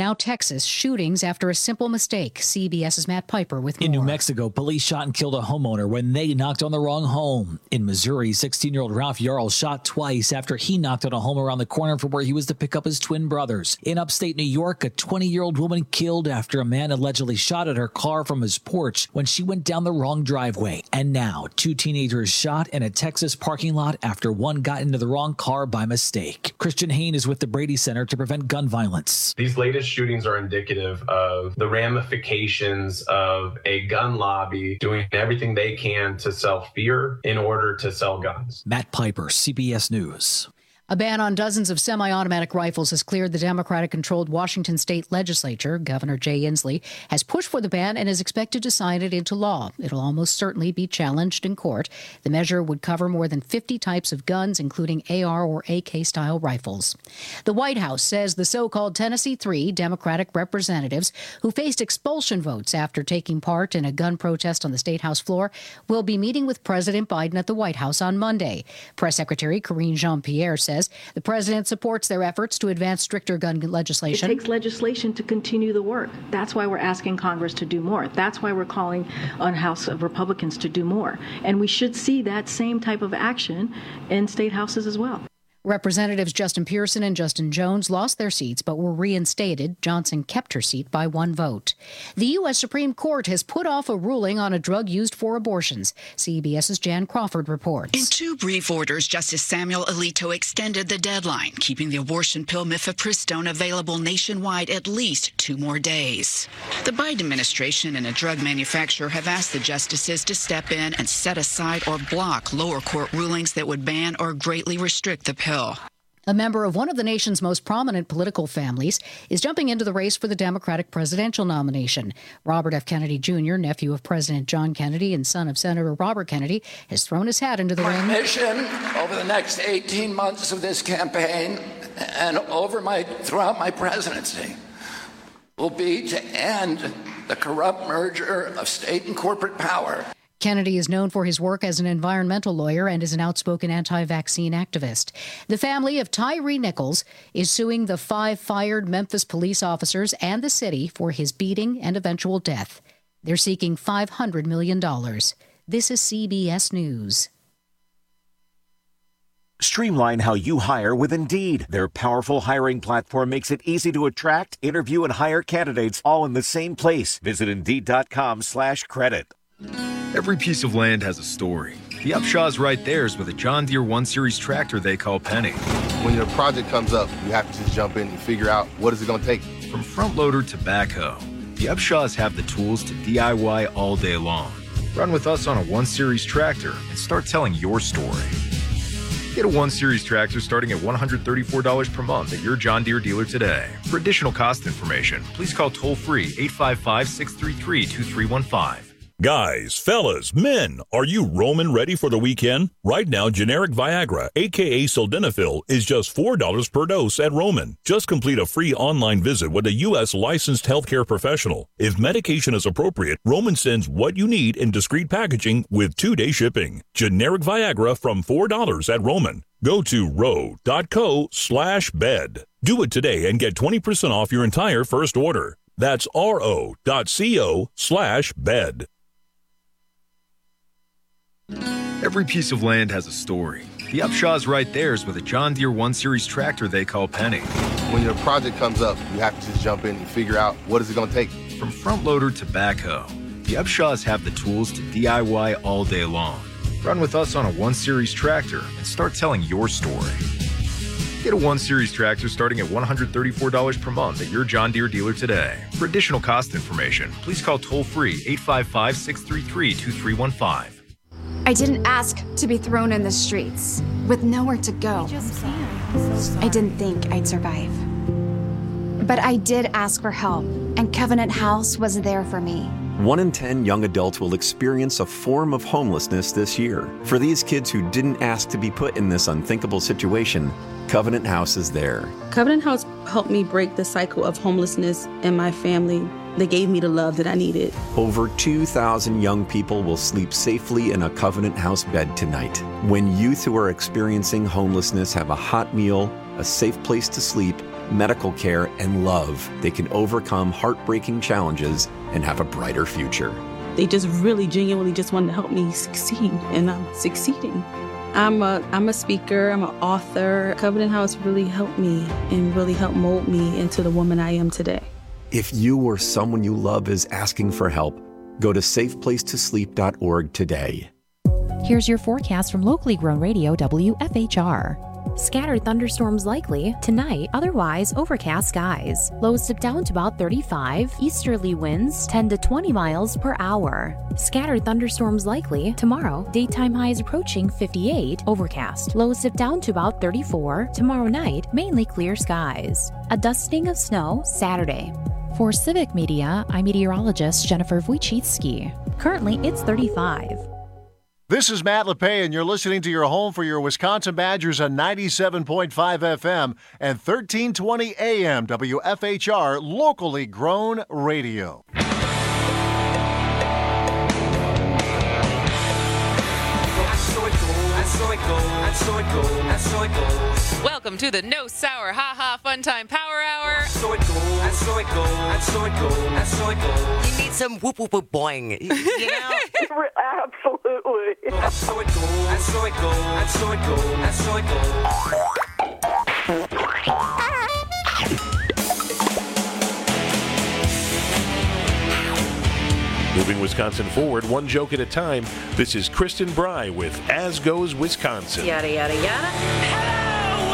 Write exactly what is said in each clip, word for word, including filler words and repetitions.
Now Texas, shootings after a simple mistake. CBS's Matt Piper with more. In New Mexico, police shot and killed a homeowner when they knocked on the wrong home. In Missouri, sixteen-year-old Ralph Yarl shot twice after he knocked on a home around the corner from where he was to pick up his twin brothers. In upstate New York, a twenty-year-old woman killed after a man allegedly shot at her car from his porch when she went down the wrong driveway. And now, two teenagers shot in a Texas parking lot after one got into the wrong car by mistake. Christian Hain is with the Brady Center to prevent gun violence. These latest shootings are indicative of the ramifications of a gun lobby doing everything they can to sell fear in order to sell guns. Matt Piper, C B S News. A ban on dozens of semi-automatic rifles has cleared the Democratic-controlled Washington state legislature. Governor Jay Inslee has pushed for the ban and is expected to sign it into law. It'll almost certainly be challenged in court. The measure would cover more than fifty types of guns, including A R or A K-style rifles. The White House says the so-called Tennessee Three Democratic representatives who faced expulsion votes after taking part in a gun protest on the State House floor will be meeting with President Biden at the White House on Monday. Press Secretary Karine Jean-Pierre says the president supports their efforts to advance stricter gun legislation. It takes legislation to continue the work. That's why we're asking Congress to do more. That's why we're calling on House of Republicans to do more. And we should see that same type of action in state houses as well. Representatives Justin Pearson and Justin Jones lost their seats but were reinstated. Johnson kept her seat by one vote. The U S Supreme Court has put off a ruling on a drug used for abortions. CBS's Jan Crawford reports. In two brief orders, Justice Samuel Alito extended the deadline, keeping the abortion pill mifepristone available nationwide at least two more days. The Biden administration and a drug manufacturer have asked the justices to step in and set aside or block lower court rulings that would ban or greatly restrict the pill. A member of one of the nation's most prominent political families is jumping into the race for the Democratic presidential nomination. Robert F. Kennedy Junior, nephew of President John Kennedy and son of Senator Robert Kennedy, has thrown his hat into the ring. My mission over the next eighteen months of this campaign and over my throughout my presidency will be to end the corrupt merger of state and corporate power. Kennedy is known for his work as an environmental lawyer and is an outspoken anti-vaccine activist. The family of Tyree Nichols is suing the five fired Memphis police officers and the city for his beating and eventual death. They're seeking five hundred million dollars. This is C B S News. Streamline how you hire with Indeed. Their powerful hiring platform makes it easy to attract, interview, and hire candidates all in the same place. Visit Indeed.com slash credit. Every piece of land has a story. The Upshaw's right there's with a John Deere one series tractor they call Penny. When your project comes up, you have to just jump in and figure out what is it going to take. From front loader to backhoe, the Upshaws have the tools to D I Y all day long. Run with us on a one series tractor and start telling your story. Get a one series tractor starting at one hundred thirty-four dollars per month at your John Deere dealer today. For additional cost information, please call toll-free eight five five, six three three, two three one five. Guys, fellas, men, are you Roman ready for the weekend? Right now, generic Viagra, aka Sildenafil, is just four dollars per dose at Roman. Just complete a free online visit with a U S licensed healthcare professional. If medication is appropriate, Roman sends what you need in discreet packaging with two-day shipping. Generic Viagra from four dollars at Roman. Go to ro.co slash bed. Do it today and get twenty percent off your entire first order. That's ro.co slash bed. Every piece of land has a story. The Upshaw's right there's with a John Deere one series tractor they call Penny. When your project comes up, you have to just jump in and figure out what is it going to take. From front loader to backhoe, the Upshaws have the tools to D I Y all day long. Run with us on a one series tractor and start telling your story. Get a one series tractor starting at one hundred thirty-four dollars per month at your John Deere dealer today. For additional cost information, please call toll-free eight five five, six three three, two three one five. I didn't ask to be thrown in the streets with nowhere to go. I didn't think I'd survive. But I did ask for help, and Covenant House was there for me. One in ten young adults will experience a form of homelessness this year. For these kids who didn't ask to be put in this unthinkable situation, Covenant House is there. Covenant House helped me break the cycle of homelessness in my family. They gave me the love that I needed. Over two thousand young people will sleep safely in a Covenant House bed tonight. When youth who are experiencing homelessness have a hot meal, a safe place to sleep, medical care, and love, they can overcome heartbreaking challenges and have a brighter future. They just really genuinely just wanted to help me succeed, and I'm succeeding. I'm a, I'm a speaker, I'm an author. Covenant House really helped me and really helped mold me into the woman I am today. If you or someone you love is asking for help, go to safe place to sleep dot org today. Here's your forecast from locally grown radio W F H R. Scattered thunderstorms likely tonight, otherwise overcast skies. Lows dip down to about thirty-five, easterly winds ten to twenty miles per hour. Scattered thunderstorms likely tomorrow, daytime highs approaching fifty-eight, overcast. Lows dip down to about thirty-four. Tomorrow night, mainly clear skies. A dusting of snow Saturday. For Civic Media, I'm meteorologist Jennifer Wojcicki. Currently, it's thirty-five. This is Matt LePay, and you're listening to your home for your Wisconsin Badgers on ninety-seven point five F M and thirteen twenty A M W F H R, locally grown radio. Welcome to the No Sour Ha Ha Fun Time Power Hour. So it goes, and so it goes, and so it goes, and so it goes. You need some whoop whoop whoop boing, you know? Absolutely. And so it goes, and so it goes, and so it goes, and so it goes. Moving Wisconsin forward, one joke at a time. This is Kristen Bry with As Goes Wisconsin. Yada, yada, yada. Hello,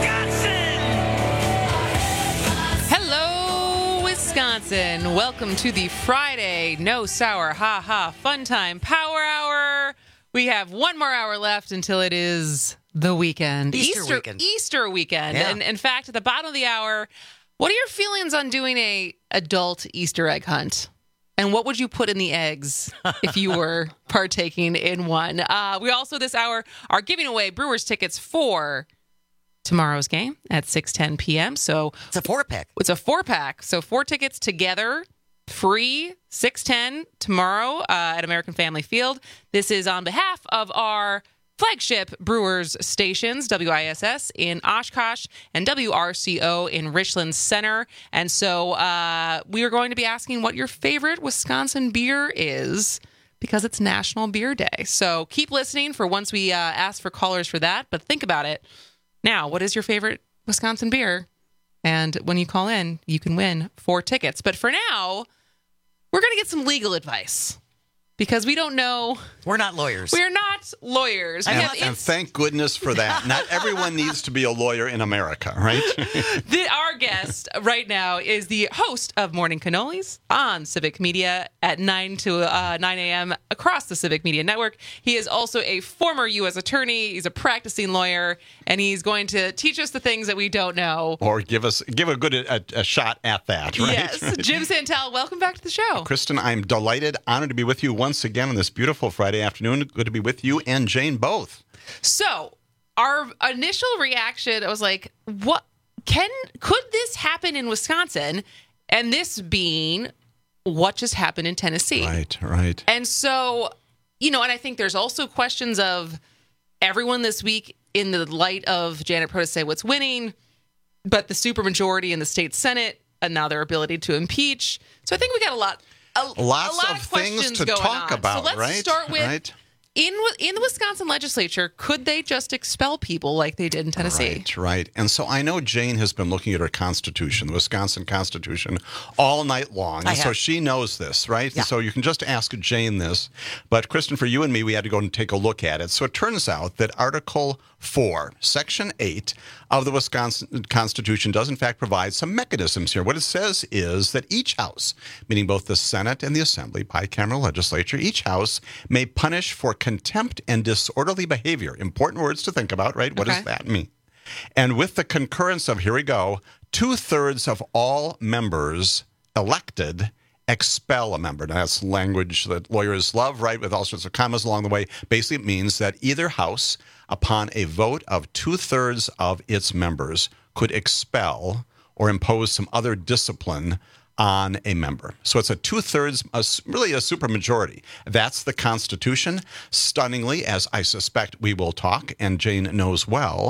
Wisconsin! Hello, Wisconsin. Welcome to the Friday No Sour Ha Ha Fun Time Power Hour. We have one more hour left until it is the weekend. Easter, Easter weekend. Easter weekend. Yeah. And in fact, at the bottom of the hour, what are your feelings on doing a adult Easter egg hunt? And what would you put in the eggs if you were partaking in one? Uh, we also, this hour, are giving away Brewers tickets for tomorrow's game at six ten p.m. So it's a four-pack. It's a four-pack. So four tickets together, free, six ten tomorrow uh, at American Family Field. This is on behalf of our flagship Brewers stations, W I S S in Oshkosh and W R C O in Richland Center. And so uh, we are going to be asking what your favorite Wisconsin beer is, because it's National Beer Day. So keep listening for once we uh, ask for callers for that. But think about it. Now, what is your favorite Wisconsin beer? And when you call in, you can win four tickets. But for now, we're going to get some legal advice. Because we don't know. We're not lawyers. We're not lawyers. We And, have and thank goodness for that. Not everyone needs to be a lawyer in America, right? the, our guest right now is the host of Morning Cannolis on Civic Media at nine to uh, nine a.m. across the Civic Media Network. He is also a former U S attorney. He's a practicing lawyer, and he's going to teach us the things that we don't know. Or give us give a good a, a shot at that, right? Yes. Jim Santel, welcome back to the show. Kristen, I'm delighted, honored to be with you once again on this beautiful Friday afternoon. Good to be with you and Jane both. So, our initial reaction, I was like, what can could this happen in Wisconsin? And this being what just happened in Tennessee. Right, right. And so, you know, and I think there's also questions of everyone this week in the light of Janet Protasewicz winning, but the supermajority in the state Senate and now their ability to impeach. So I think we got a lot A, Lots a lot of, of things to going talk on. about, so let's right? start with right? in in the Wisconsin legislature, could they just expel people like they did in Tennessee? Right, right. And so I know Jane has been looking at her Constitution, the Wisconsin Constitution, all night long. I And so have. she knows this, right? Yeah. And so you can just ask Jane this. But Kristen, for you and me, we had to go and take a look at it. So it turns out that Article four, Section eight of the Wisconsin Constitution does in fact provide some mechanisms here. What it says is that each house, meaning both the Senate and the Assembly, bicameral legislature, each house may punish for contempt and disorderly behavior. Important words to think about, right? What Okay. does that mean? And with the concurrence of, here we go, two-thirds of all members elected expel a member. Now, that's language that lawyers love, right, with all sorts of commas along the way. Basically, it means that either house, upon a vote of two-thirds of its members, could expel or impose some other discipline on a member. So it's a two-thirds, a, really a supermajority. That's the Constitution. Stunningly, as I suspect we will talk, and Jane knows well,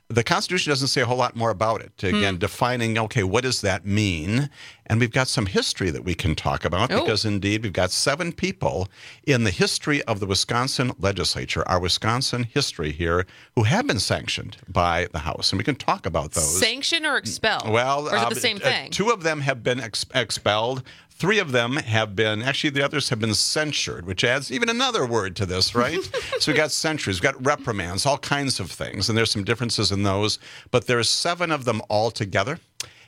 the Constitution doesn't say a whole lot more about it. Again, hmm. defining, okay, what does that mean? And we've got some history that we can talk about oh. because, indeed, we've got seven people in the history of the Wisconsin legislature, our Wisconsin history here, who have been sanctioned by the House. And we can talk about those. Sanction or expel? Well, or is it uh, the same thing? Uh, two of them have been ex- expelled. Three of them have been, actually the others have been censured, which adds even another word to this, right? So we've got censures, we've got reprimands, all kinds of things, and there's some differences in those, but there's seven of them all together.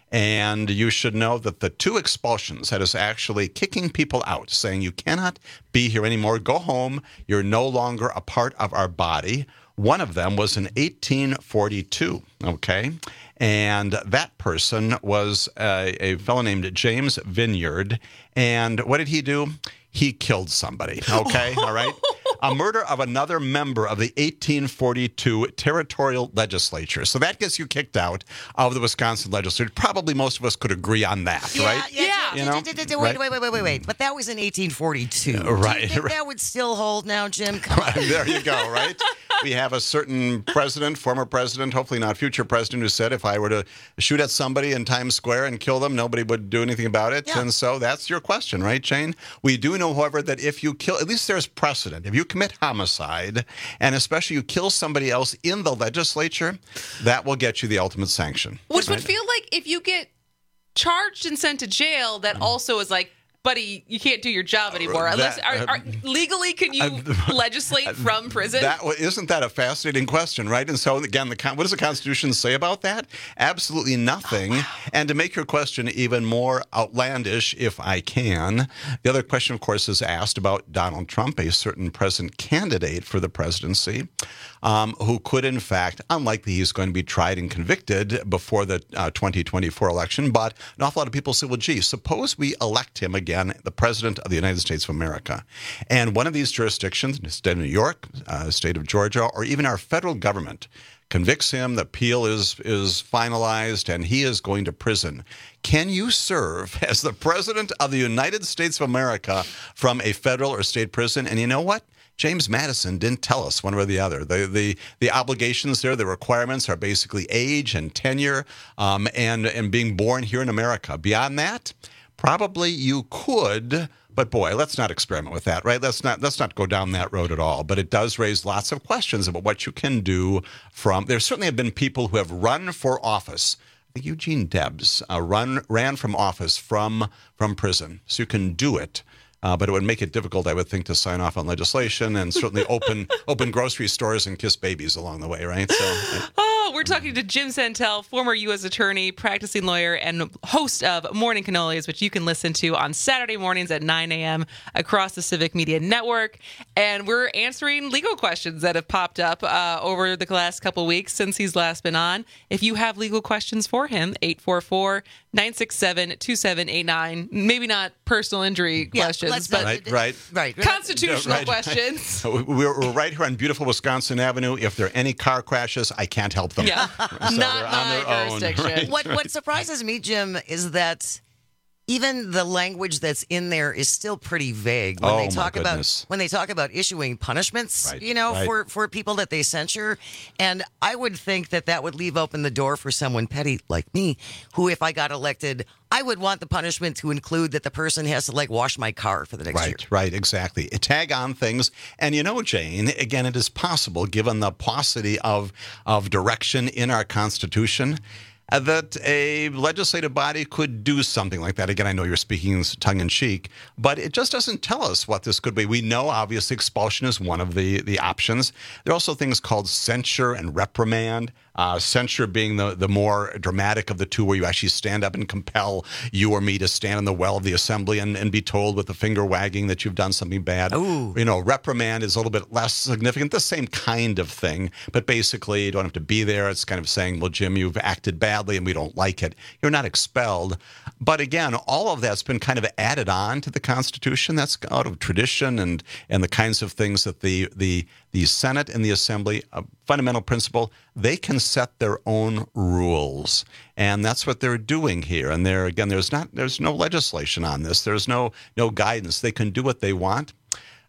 And you should know that the two expulsions, that is actually kicking people out, saying you cannot be here anymore, go home, you're no longer a part of our body. One of them was in eighteen forty-two, okay? And that person was a, a fellow named James Vineyard. And what did he do? He killed somebody, okay? All right? A murder of another member of the eighteen forty-two territorial legislature. So that gets you kicked out of the Wisconsin legislature. Probably most of us could agree on that, yeah, right? Yeah, yeah. You know? Wait, wait, wait, wait, wait, wait. But that was in eighteen forty-two. Uh, right. Do you think right. that would still hold now, Jim? Come right, on. There you go, right? We have a certain president, former president, hopefully not future president, who said if I were to shoot at somebody in Times Square and kill them, nobody would do anything about it. Yeah. And so that's your question, right, Jane? We do know, however, that if you kill, at least there's precedent. If you commit homicide, and especially you kill somebody else in the legislature, that will get you the ultimate sanction. Which right? would feel like if you get charged and sent to jail, that also is like, buddy, you can't do your job anymore. Unless That, are, are, legally, can you uh, legislate from prison? That isn't that a fascinating question, right? And so again, the what does the Constitution say about that? Absolutely nothing. Oh, wow. And to make your question even more outlandish, if I can, the other question, of course, is asked about Donald Trump, a certain present candidate for the presidency, um, who could, in fact, unlikely he's going to be tried and convicted before the uh, twenty twenty-four election, but an awful lot of people say, well, gee, suppose we elect him again, the President of the United States of America. And one of these jurisdictions, the state of New York, uh, state of Georgia, or even our federal government, convicts him, the appeal is is finalized, and he is going to prison. Can you serve as the President of the United States of America from a federal or state prison? And you know what? James Madison didn't tell us one way or the other. The the the obligations there, the requirements are basically age and tenure um, and, and being born here in America. Beyond that, probably you could, but boy, let's not experiment with that, right? Let's not let's not go down that road at all. But it does raise lots of questions about what you can do from. There certainly have been people who have run for office. I think Eugene Debs uh, run ran from office from from prison, so you can do it. Uh, but it would make it difficult, I would think, to sign off on legislation and certainly open open grocery stores and kiss babies along the way, right? So. I, oh, we're talking to Jim Santel, former U S attorney, practicing lawyer, and host of Morning Cannolis, which you can listen to on Saturday mornings at nine a.m. across the Civic Media Network. And we're answering legal questions that have popped up uh, over the last couple weeks since he's last been on. If you have legal questions for him, eight four four, nine six seven, two seven eight nine. Maybe not personal injury yeah, questions, but right, right, right. constitutional right. questions. We're, we're right here on beautiful Wisconsin Avenue. If there are any car crashes, I can't help them. Yeah, so not my jurisdiction. Own, right? What What surprises me, Jim, is that even the language that's in there is still pretty vague when oh, they talk my about goodness. when they talk about issuing punishments, right, you know, right. for, for people that they censure. And I would think that that would leave open the door for someone petty like me, who, if I got elected, I would want the punishment to include that the person has to like wash my car for the next right, year. Right, exactly. Tag on things. And you know, Jane, again, it is possible, given the paucity of of direction in our Constitution, Uh, that a legislative body could do something like that. Again, I know you're speaking tongue-in-cheek, but it just doesn't tell us what this could be. We know, obviously, expulsion is one of the, the options. There are also things called censure and reprimand. Uh, censure being the, the more dramatic of the two, where you actually stand up and compel you or me to stand in the well of the assembly and, and be told with the finger wagging that you've done something bad. Ooh. You know, reprimand is a little bit less significant, the same kind of thing, but basically you don't have to be there. It's kind of saying, well, Jim, you've acted badly and we don't like it. You're not expelled. But again, all of that's been kind of added on to the Constitution. That's out of tradition and and the kinds of things that the the the Senate and the Assembly, a fundamental principle, they can set their own rules. And that's what they're doing here. And there again, there's not there's no legislation on this. There's no no guidance. They can do what they want.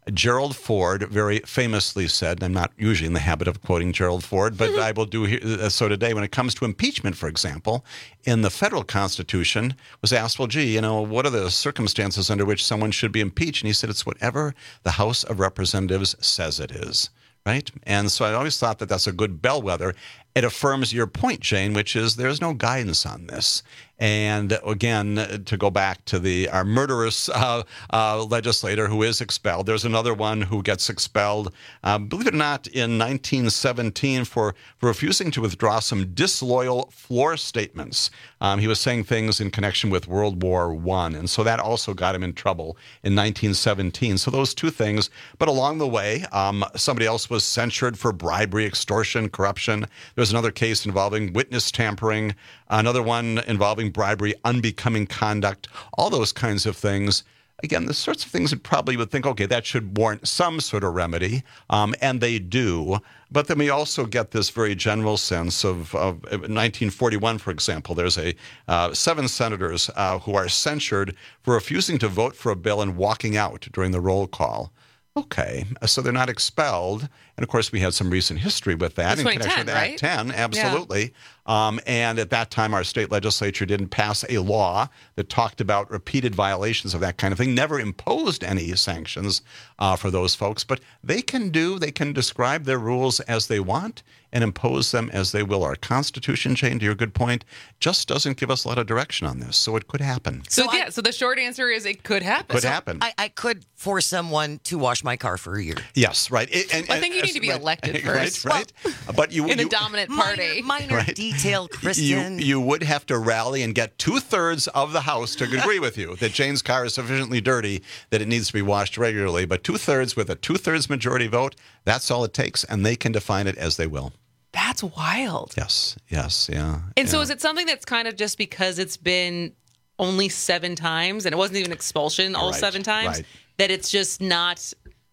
Gerald Ford very famously said, and I'm not usually in the habit of quoting Gerald Ford, but I will do here, so today, when it comes to impeachment, for example, in the federal Constitution, was asked, well, gee, you know, what are the circumstances under which someone should be impeached? And he said, it's whatever the House of Representatives says it is. Right? And so I always thought that that's a good bellwether. It affirms your point, Jane, which is there's no guidance on this. And again, to go back to the our murderous uh, uh, legislator who is expelled, there's another one who gets expelled, uh, believe it or not, in nineteen seventeen for, for refusing to withdraw some disloyal floor statements. Um, he was saying things in connection with World War One, and so that also got him in trouble in nineteen seventeen. So those two things. But along the way, um, somebody else was censured for bribery, extortion, corruption. There's another case involving witness tampering, another one involving bribery, unbecoming conduct, all those kinds of things. Again, the sorts of things that probably would think, okay, that should warrant some sort of remedy, um, and they do. But then we also get this very general sense of, of nineteen forty-one, for example, there's a uh, seven senators uh, who are censured for refusing to vote for a bill and walking out during the roll call. Okay, so they're not expelled. And of course, we had some recent history with that in connection with Act ten, absolutely. Yeah. Um, and at that time, our state legislature didn't pass a law that talked about repeated violations of that kind of thing, never imposed any sanctions uh, for those folks. But they can do, they can describe their rules as they want and impose them as they will. Our Constitution, Jane, to your good point, just doesn't give us a lot of direction on this. So it could happen. So, So yeah, I- so the short answer is it could happen. Could So happen. I, I could force someone to wash my car for a year. Yes, right. It- and- I think you and- need to be right, elected right, first. Right, But you, in the you, dominant party. Minor, minor Right. detail, you, Kristen. you would have to rally and get two-thirds of the House to agree with you that Jane's car is sufficiently dirty that it needs to be washed regularly. But two-thirds with a two-thirds majority vote, that's all it takes, and they can define it as they will. That's wild. Yes, yes, yeah. And so yeah. is it something that's kind of just because it's been only seven times and it wasn't even expulsion all Right, seven times, right. that it's just not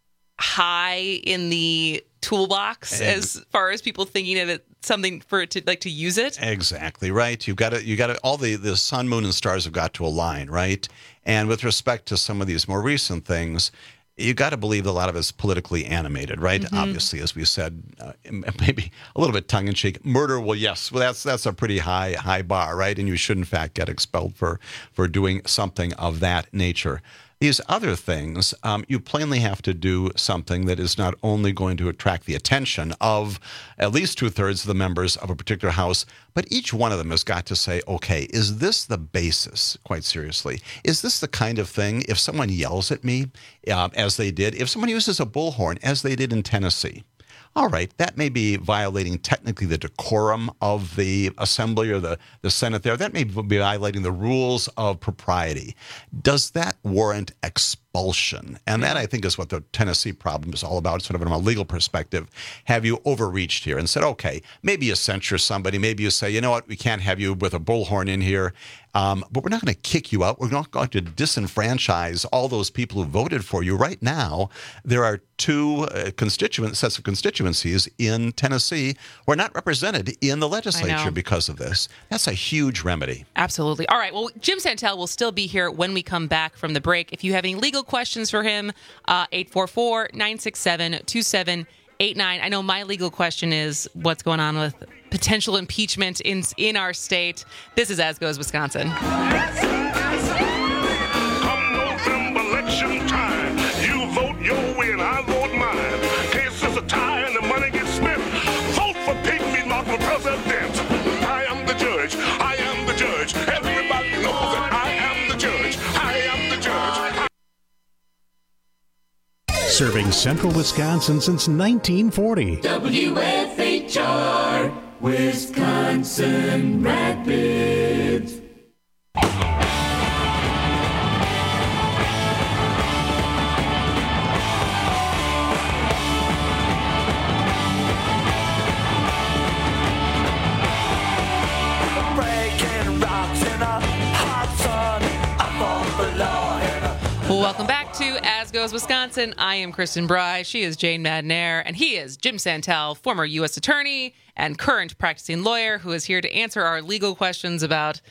high in the toolbox And- as far as people thinking of it something for it to like to use it? Exactly right. You've got to, you got to, all the, the sun, moon, and stars have got to align, right? And with respect to some of these more recent things, you got to believe a lot of it's politically animated, right? Mm-hmm. Obviously, as we said, uh, maybe a little bit tongue in cheek. Murder, well, yes, well, that's that's a pretty high high bar, right? And you should, in fact, get expelled for for doing something of that nature. These other things, um, you plainly have to do something that is not only going to attract the attention of at least two-thirds of the members of a particular House, but each one of them has got to say, okay, is this the basis, quite seriously? Is this the kind of thing, if someone yells at me, uh, as they did, if someone uses a bullhorn, as they did in Tennessee, all right, that may be violating technically the decorum of the assembly or the, the Senate there. That may be violating the rules of propriety. Does that warrant expulsion? And that, I think, is what the Tennessee problem is all about, sort of from a legal perspective. Have you overreached here and said, okay, maybe you censure somebody. Maybe you say, you know what, we can't have you with a bullhorn in here. Um, but we're not going to kick you out. We're not going to disenfranchise all those people who voted for you. Right now, there are two uh, constituent sets of constituencies in Tennessee who are not represented in the legislature because of this. That's a huge remedy. Absolutely. All right. Well, Jim Santel will still be here when we come back from the break. If you have any legal questions for him, uh, eight four four, nine six seven, two seven eight nine. I know my legal question is what's going on with potential impeachment in in our state. This is As Goes Wisconsin. Come November election time, you vote your way and I vote mine. Case is a tie and the money gets spent. Vote for Pygmy Mock for president. I am the judge. I am the judge. Everybody knows that I am the judge. I am the judge. Serving central Wisconsin since nineteen forty. W F H R, Wisconsin Rapids. Breaking rocks in a hot sun. I fought the law in a Well, welcome back to As Goes Wisconsin. I am Kristen Bry. She is Jane Madnair. And he is Jim Santel, former U S attorney and current practicing lawyer who is here to answer our legal questions about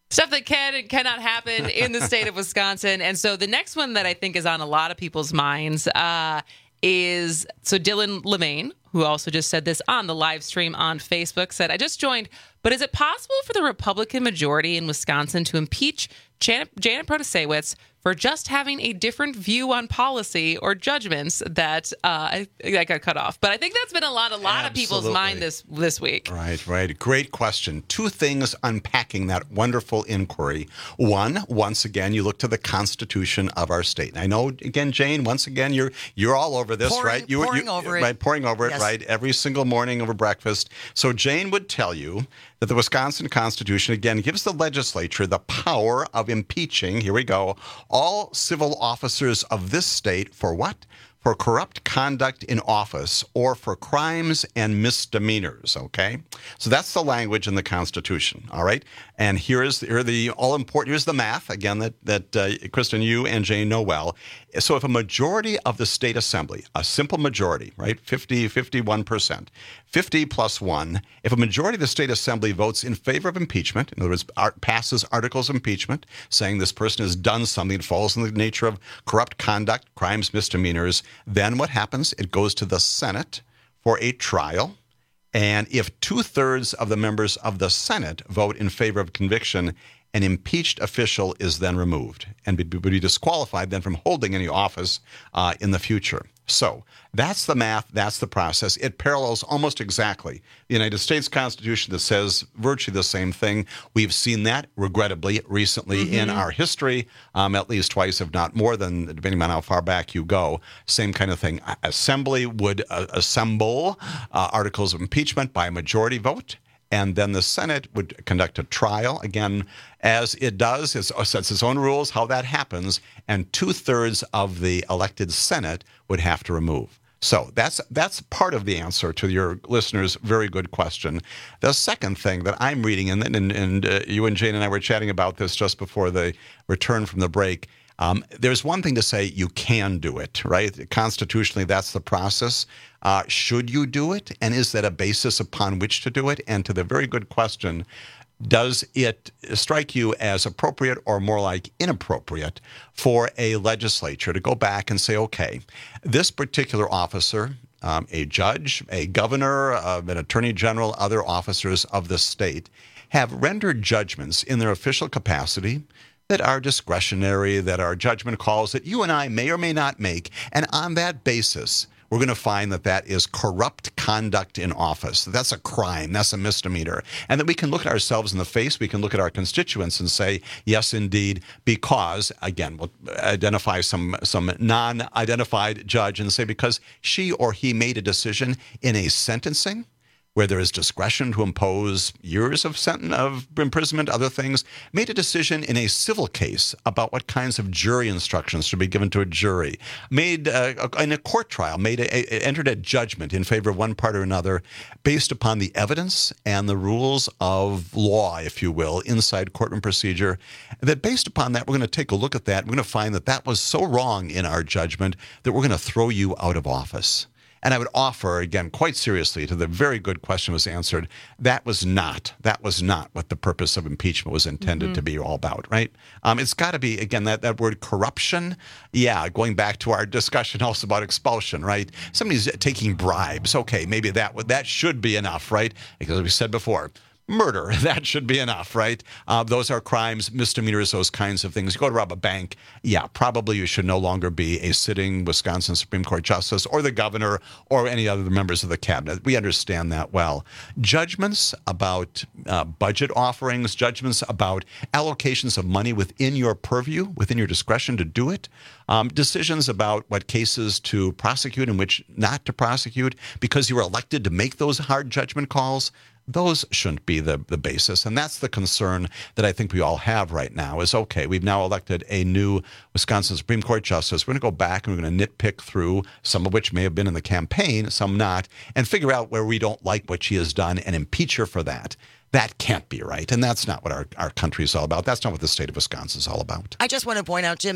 Stuff that can and cannot happen in the state of Wisconsin. And so the next one that I think is on a lot of people's minds uh, is, so Dylan Lemaine, who also just said this on the live stream on Facebook, said, I just joined, but is it possible for the Republican majority in Wisconsin to impeach Janet, Janet Protasewicz for just having a different view on policy or judgments that uh, I, I got cut off? But I think that's been a lot, a lot Absolutely. of people's mind this this week. Right, right. Great question. Two things unpacking that wonderful inquiry. One, once again, you look to the Constitution of our state. And I know, again, Jane, once again, you're you're all over this, Pouring- right? You, pouring you, over it. Right, pouring over Yes. it, right? Every single morning over breakfast. So Jane would tell you that the Wisconsin Constitution, again, gives the legislature the power of impeaching, here we go, all civil officers of this state for what? For corrupt conduct in office or for crimes and misdemeanors, okay? So that's the language in the Constitution, all right? And here is here are the all-important, here's the math, again, that, that uh, Kristen, you and Jane know well. So if a majority of the state assembly, a simple majority, right, fifty, fifty-one percent, fifty plus one, if a majority of the state assembly votes in favor of impeachment, in other words, art, passes articles of impeachment, saying this person has done something that falls in the nature of corrupt conduct, crimes, misdemeanors, then what happens? It goes to the Senate for a trial. And if two-thirds of the members of the Senate vote in favor of conviction, an impeached official is then removed and would be disqualified then from holding any office uh, in the future. So that's the math. That's the process. It parallels almost exactly the United States Constitution that says virtually the same thing. We've seen that, regrettably, recently mm-hmm. in our history, um, at least twice, if not more than, depending on how far back you go. Same kind of thing. Assembly would uh, assemble uh, articles of impeachment by a majority vote. And then the Senate would conduct a trial, again, as it does, it sets its own rules, how that happens, and two-thirds of the elected Senate would have to remove. So that's that's part of the answer to your listener's very good question. The second thing that I'm reading, and, and, and uh, you and Jane and I were chatting about this just before the return from the break, Um, there's one thing to say you can do it, right? Constitutionally, that's the process. Uh, should you do it? And is that a basis upon which to do it? And to the very good question, does it strike you as appropriate or more like inappropriate for a legislature to go back and say, okay, this particular officer, um, a judge, a governor, uh, an attorney general, other officers of the state have rendered judgments in their official capacity that are discretionary, that are judgment calls that you and I may or may not make. And on that basis, we're going to find that that is corrupt conduct in office. That's a crime. That's a misdemeanor. And that we can look at ourselves in the face. We can look at our constituents and say, yes, indeed, because, again, we'll identify some, some non-identified judge and say because she or he made a decision in a sentencing where there is discretion to impose years of sentence of imprisonment, other things, made a decision in a civil case about what kinds of jury instructions should be given to a jury, made uh, in a court trial, made a, a, entered a judgment in favor of one part or another based upon the evidence and the rules of law, if you will, inside courtroom procedure, that based upon that, we're going to take a look at that. We're going to find that that was so wrong in our judgment that we're going to throw you out of office. And I would offer, again, quite seriously, to the very good question was answered, that was not, that was not what the purpose of impeachment was intended mm-hmm. to be all about, right? Um, it's got to be, again, that, that word corruption, yeah, going back to our discussion also about expulsion, right? Somebody's taking bribes. Okay, maybe that that should be enough, right? Because as we said before, murder, that should be enough, right? Uh, those are crimes, misdemeanors, those kinds of things. You go to rob a bank, yeah, probably you should no longer be a sitting Wisconsin Supreme Court justice or the governor or any other members of the cabinet. We understand that well. Judgments about uh, budget offerings, judgments about allocations of money within your purview, within your discretion to do it, um, decisions about what cases to prosecute and which not to prosecute because you were elected to make those hard judgment calls, those shouldn't be the, the basis. And that's the concern that I think we all have right now is, okay, we've now elected a new Wisconsin Supreme Court justice. We're going to go back and we're going to nitpick through, some of which may have been in the campaign, some not, and figure out where we don't like what she has done and impeach her for that. That can't be right. And that's not what our, our country is all about. That's not what the state of Wisconsin is all about. I just want to point out, Jim, that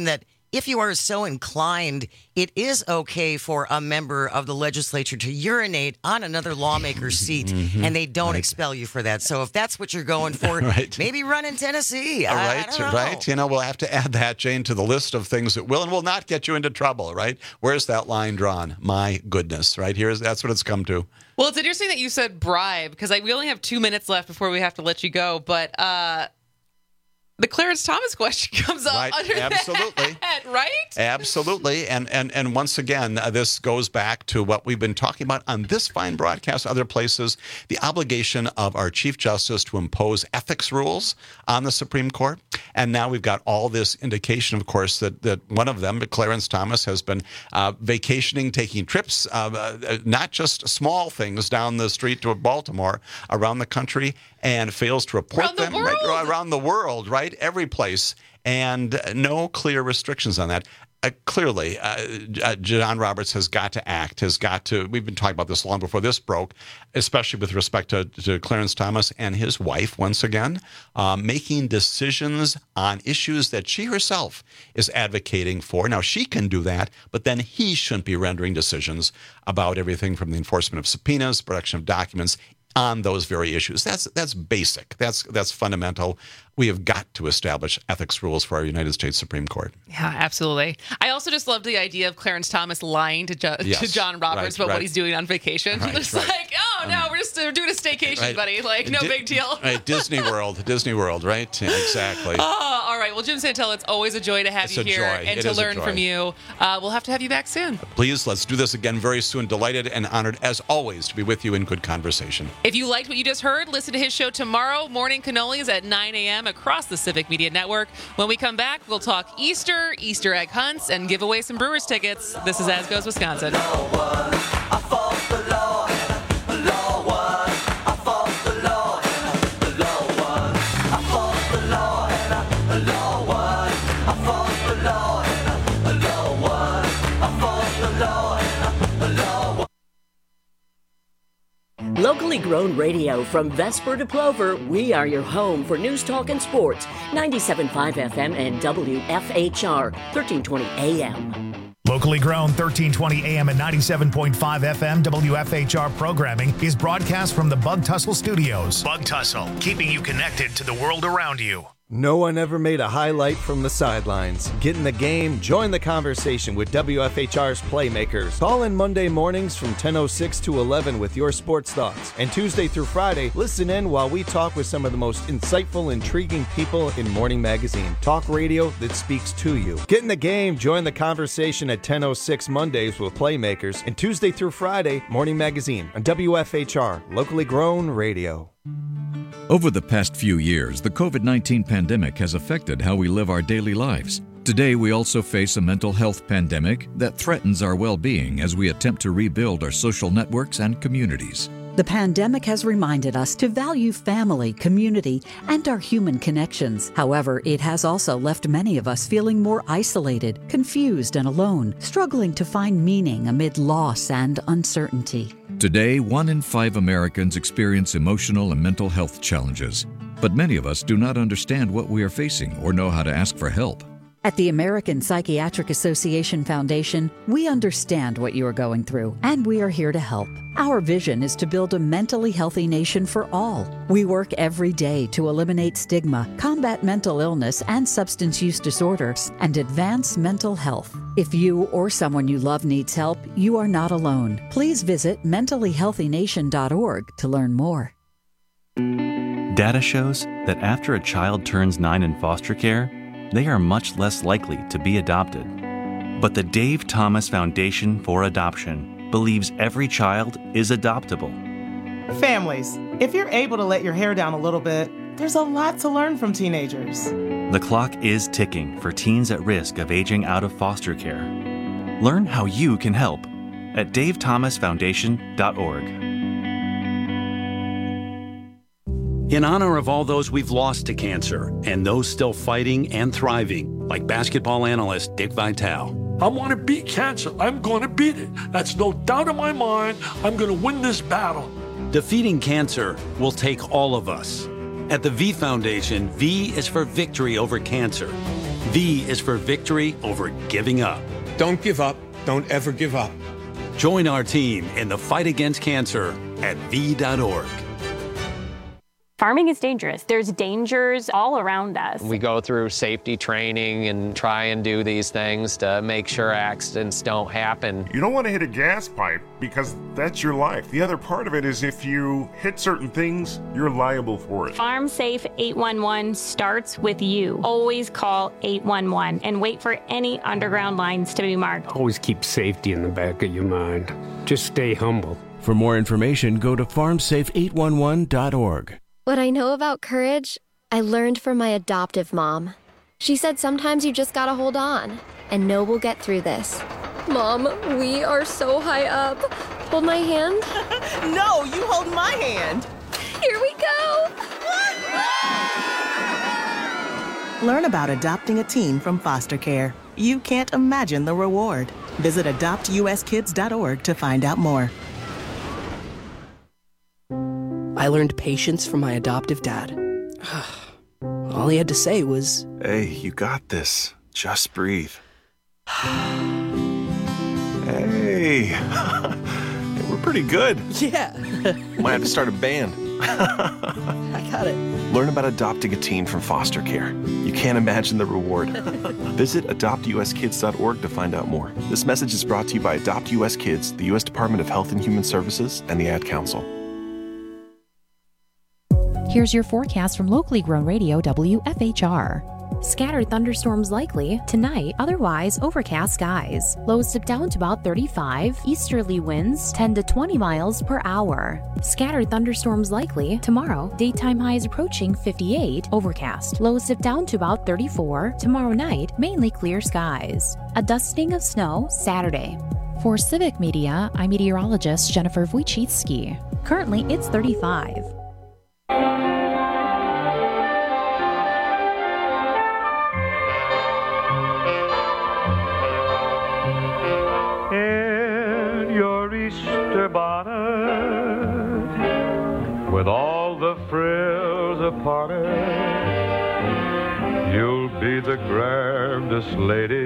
if you are so inclined, it is okay for a member of the legislature to urinate on another lawmaker's seat, Mhm. and they don't Right. expel you for that. So if that's what you're going for, Right. maybe run in Tennessee. All I- I right, don't know. right. You know, we'll have to add that, Jane, to the list of things that will and will not get you into trouble, right? Where's that line drawn? My goodness, right? Here's that's what it's come to. Well, it's interesting that you said bribe because we only have two minutes left before we have to let you go. But uh, the Clarence Thomas question comes up Right, under absolutely. that, right? Absolutely. And and and once again, uh, this goes back to what we've been talking about on this fine broadcast, other places, the obligation of our Chief Justice to impose ethics rules on the Supreme Court. And now we've got all this indication, of course, that, that one of them, Clarence Thomas, has been uh, vacationing, taking trips, uh, uh, not just small things down the street to Baltimore, around the country, and fails to report Around the them right, world. around the world, right? Every place. And no clear restrictions on that. Uh, clearly, uh, uh, John Roberts has got to act, has got to, we've been talking about this long before this broke, especially with respect to, to Clarence Thomas and his wife, once again, uh, making decisions on issues that she herself is advocating for. Now, she can do that, but then he shouldn't be rendering decisions about everything from the enforcement of subpoenas, production of documents, on those very issues. That's that's basic. That's that's fundamental. We have got to establish ethics rules for our United States Supreme Court. Yeah, absolutely. I also just love the idea of Clarence Thomas lying to, jo- Yes, to John Roberts right, about right. what he's doing on vacation. Right, it's right. like, oh, no, we're just uh, doing a staycation, Right. buddy. Like, no Di- big deal. Right, Disney World, Disney World, right? Yeah, exactly. Oh, all right. Well, Jim Santel, it's always a joy to have It's you a here joy. and It to is a learn joy. from you. Uh, we'll have to have you back soon. Please, let's do this again very soon. Delighted and honored, as always, to be with you in good conversation. If you liked what you just heard, listen to his show tomorrow, Morning Cannolis at nine a.m. across the Civic Media Network. When we come back, we'll talk Easter, Easter egg hunts, and give away some Brewers tickets. This is As Goes Wisconsin. Locally grown radio from Vesper to Plover, we are your home for news, talk, and sports. ninety-seven point five F M and W F H R, thirteen twenty A M. Locally grown thirteen twenty A M and ninety-seven point five F M W F H R programming is broadcast from the Bug Tussle Studios. Bug Tussle, keeping you connected to the world around you. No one ever made a highlight from the sidelines. Get in the game, join the conversation with W F H R's Playmakers. Call in Monday mornings from ten oh six to eleven with your sports thoughts. And Tuesday through Friday, listen in while we talk with some of the most insightful, intriguing people in Morning Magazine. Talk radio that speaks to you. Get in the game, join the conversation at ten oh six Mondays with Playmakers. And Tuesday through Friday, Morning Magazine on W F H R, locally grown radio. Over the past few years, the COVID nineteen pandemic has affected how we live our daily lives. Today, we also face a mental health pandemic that threatens our well-being as we attempt to rebuild our social networks and communities. The pandemic has reminded us to value family, community, and our human connections. However, it has also left many of us feeling more isolated, confused, and alone, struggling to find meaning amid loss and uncertainty. Today, one in five Americans experience emotional and mental health challenges, but many of us do not understand what we are facing or know how to ask for help. At the American Psychiatric Association Foundation, we understand what you are going through, and we are here to help. Our vision is to build a mentally healthy nation for all. We work every day to eliminate stigma, combat mental illness and substance use disorders, and advance mental health. If you or someone you love needs help, you are not alone. Please visit mentally healthy nation dot org to learn more. Data shows that after a child turns nine in foster care, they are much less likely to be adopted. But the Dave Thomas Foundation for Adoption believes every child is adoptable. Families, if you're able to let your hair down a little bit, there's a lot to learn from teenagers. The clock is ticking for teens at risk of aging out of foster care. Learn how you can help at dave thomas foundation dot org. In honor of all those we've lost to cancer and those still fighting and thriving, like basketball analyst Dick Vitale. I want to beat cancer. I'm going to beat it. That's no doubt in my mind. I'm going to win this battle. Defeating cancer will take all of us. At the V Foundation, V is for victory over cancer. V is for victory over giving up. Don't give up. Don't ever give up. Join our team in the fight against cancer at V dot org. Farming is dangerous. There's dangers all around us. We go through safety training and try and do these things to make sure accidents don't happen. You don't want to hit a gas pipe because that's your life. The other part of it is if you hit certain things, you're liable for it. Farm Safe eight one one starts with you. Always call eight one one and wait for any underground lines to be marked. Always keep safety in the back of your mind. Just stay humble. For more information, go to farm safe eight one one dot org. What I know about courage, I learned from my adoptive mom. She said sometimes you just gotta hold on and know we'll get through this. Mom, we are so high up. Hold my hand. No, you hold my hand. Here we go. Learn about adopting a teen from foster care. You can't imagine the reward. Visit adopt u s kids dot org to find out more. I learned patience from my adoptive dad. All he had to say was, "Hey, you got this. Just breathe." Hey, we're pretty good. Yeah. Might have to start a band. I got it. Learn about adopting a teen from foster care. You can't imagine the reward. Visit adopt u s kids dot org to find out more. This message is brought to you by Adopt U S Kids, the U S Department of Health and Human Services, and the Ad Council. Here's your forecast from locally grown radio W F H R. Scattered thunderstorms likely tonight, otherwise overcast skies. Lows dip down to about thirty-five, easterly winds ten to twenty miles per hour. Scattered thunderstorms likely tomorrow, daytime highs approaching fifty-eight, overcast. Lows dip down to about thirty-four. Tomorrow night, mainly clear skies. A dusting of snow Saturday. For Civic Media, I'm meteorologist Jennifer Wojcicki. Currently, it's thirty-five. In your Easter bonnet, with all the frills upon it, you'll be the grandest lady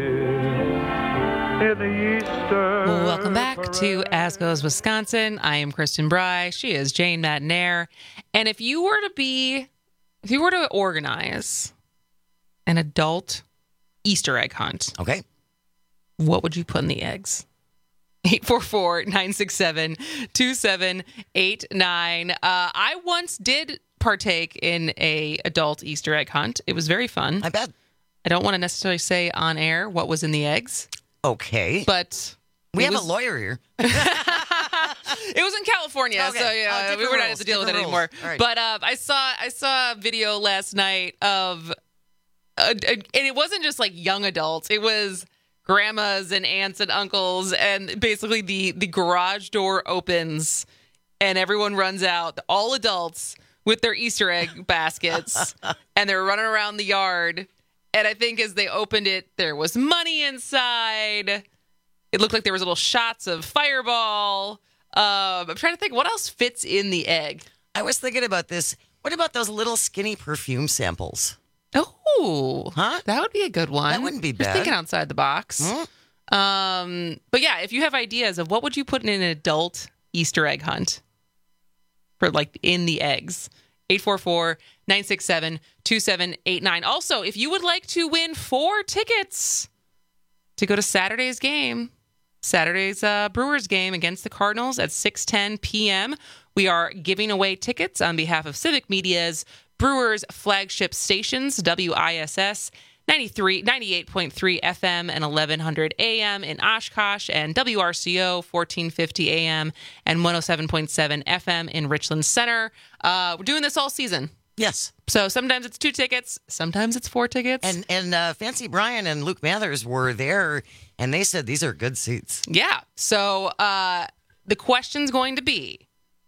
in the Easter. Welcome back to As Goes Wisconsin. I am Kristen Bry. She is Jane Matinaire. And if you were to be, if you were to organize an adult Easter egg hunt, okay, what would you put in the eggs? eight four four, nine six seven, two seven eight nine. Uh, I once did partake in a adult Easter egg hunt. It was very fun. I bet. I don't want to necessarily say on air what was in the eggs. Okay. But we have was, a lawyer here. It was in California, okay. so yeah, oh, we were not rules, able to deal with it rules. anymore. Right. But uh, I saw I saw a video last night of, uh, and it wasn't just like young adults. It was grandmas and aunts and uncles, and basically the the garage door opens and everyone runs out, all adults with their Easter egg baskets, and they're running around the yard. And I think as they opened it, there was money inside. It looked like there was little shots of Fireball. Um, I'm trying to think what else fits in the egg. I was thinking about this. What about those little skinny perfume samples? Oh, huh? That would be a good one. That wouldn't be bad. Just thinking outside the box. Hmm? Um, but yeah, if you have ideas of what would you put in an adult Easter egg hunt for like in the eggs, eight four four, nine six seven, two seven eight nine. Also, if you would like to win four tickets to go to Saturday's game, Saturday's uh, Brewers game against the Cardinals at six ten p.m., we are giving away tickets on behalf of Civic Media's Brewers flagship stations, W I S S ninety-three, ninety-eight point three F M and eleven hundred A M in Oshkosh, and W R C O fourteen fifty A M and one oh seven point seven F M in Richland Center. Uh, we're doing this all season. Yes. So sometimes it's two tickets, sometimes it's four tickets. And and uh, Fancy Brian and Luke Mathers were there, and they said these are good seats. Yeah. So uh, the question's going to be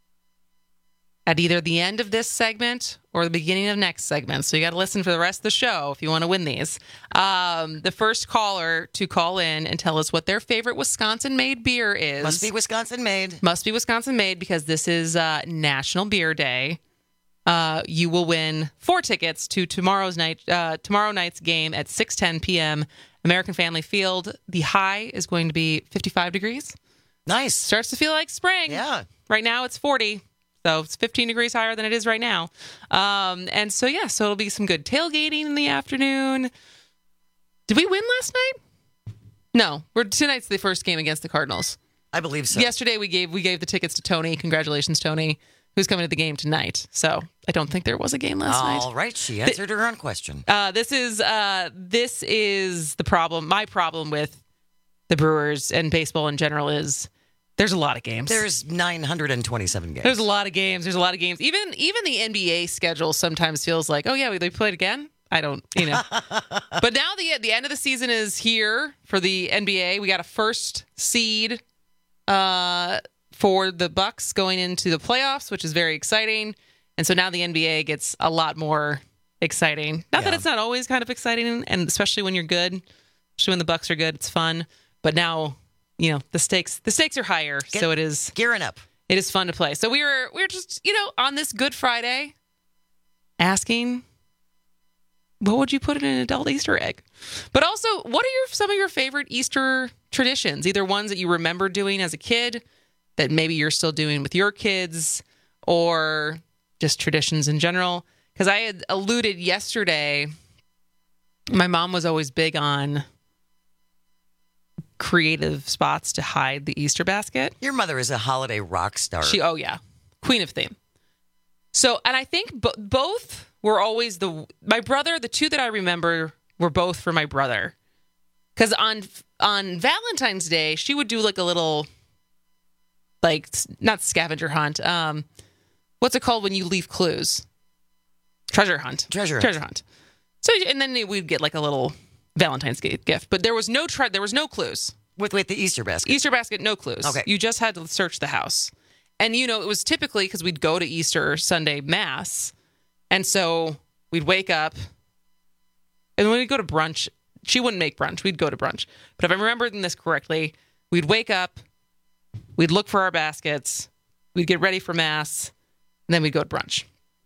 at either the end of this segment or the beginning of next segment. So you got to listen for the rest of the show if you want to win these. Um, the first caller to call in and tell us what their favorite Wisconsin-made beer is. Must be Wisconsin-made. Must be Wisconsin-made because this is uh, National Beer Day. uh, you will win four tickets to tomorrow's night, uh, tomorrow night's game at six ten p.m. American Family Field. The high is going to be fifty-five degrees. Nice. Starts to feel like spring. Yeah. Right now it's forty. So it's fifteen degrees higher than it is right now. Um, and so, yeah, so it'll be some good tailgating in the afternoon. Did we win last night? No. We're tonight's the first game against the Cardinals. I believe so. Yesterday we gave we gave the tickets to Tony. Congratulations, Tony, who's coming to the game tonight. So I don't think there was a game last All night. All right. She answered her own question. Uh, this is uh, this is the problem. My problem with the Brewers and baseball in general is there's a lot of games. There's nine hundred twenty-seven games. There's a lot of games. There's a lot of games. Even even the N B A schedule sometimes feels like, oh yeah, they played again. I don't, you know. But now the the end of the season is here for the N B A. We got a first seed uh, for the Bucks going into the playoffs, which is very exciting. And so now the N B A gets a lot more exciting. Not Yeah. that it's not always kind of exciting, and especially when you're good, especially when the Bucks are good, it's fun. But now, you know, the stakes the stakes are higher, Get, so it is gearing up. It is fun to play. So we were we were just, you know, on this Good Friday asking, what would you put in an adult Easter egg? But also, what are your some of your favorite Easter traditions? Either ones that you remember doing as a kid that maybe you're still doing with your kids, or just traditions in general. Because I had alluded yesterday, my mom was always big on creative spots to hide the Easter basket. Your mother is a holiday rock star. She, oh yeah, queen of theme. So, and I think bo- both were always the, my brother, the two that I remember were both for my brother. Because on, on Valentine's Day, she would do like a little, like, not scavenger hunt. Um, what's it called when you leave clues? Treasure hunt. Treasure hunt. Treasure hunt. So, and then we'd get like a little Valentine's gift, but there was no tre- there was no clues with with the Easter basket. Easter basket, no clues. Okay, you just had to search the house, and you know it was typically because we'd go to Easter Sunday mass, and so we'd wake up, and when we'd go to brunch, she wouldn't make brunch. We'd go to brunch, but if I'm remembering this correctly, we'd wake up, we'd look for our baskets, we'd get ready for mass, and then we'd go to brunch.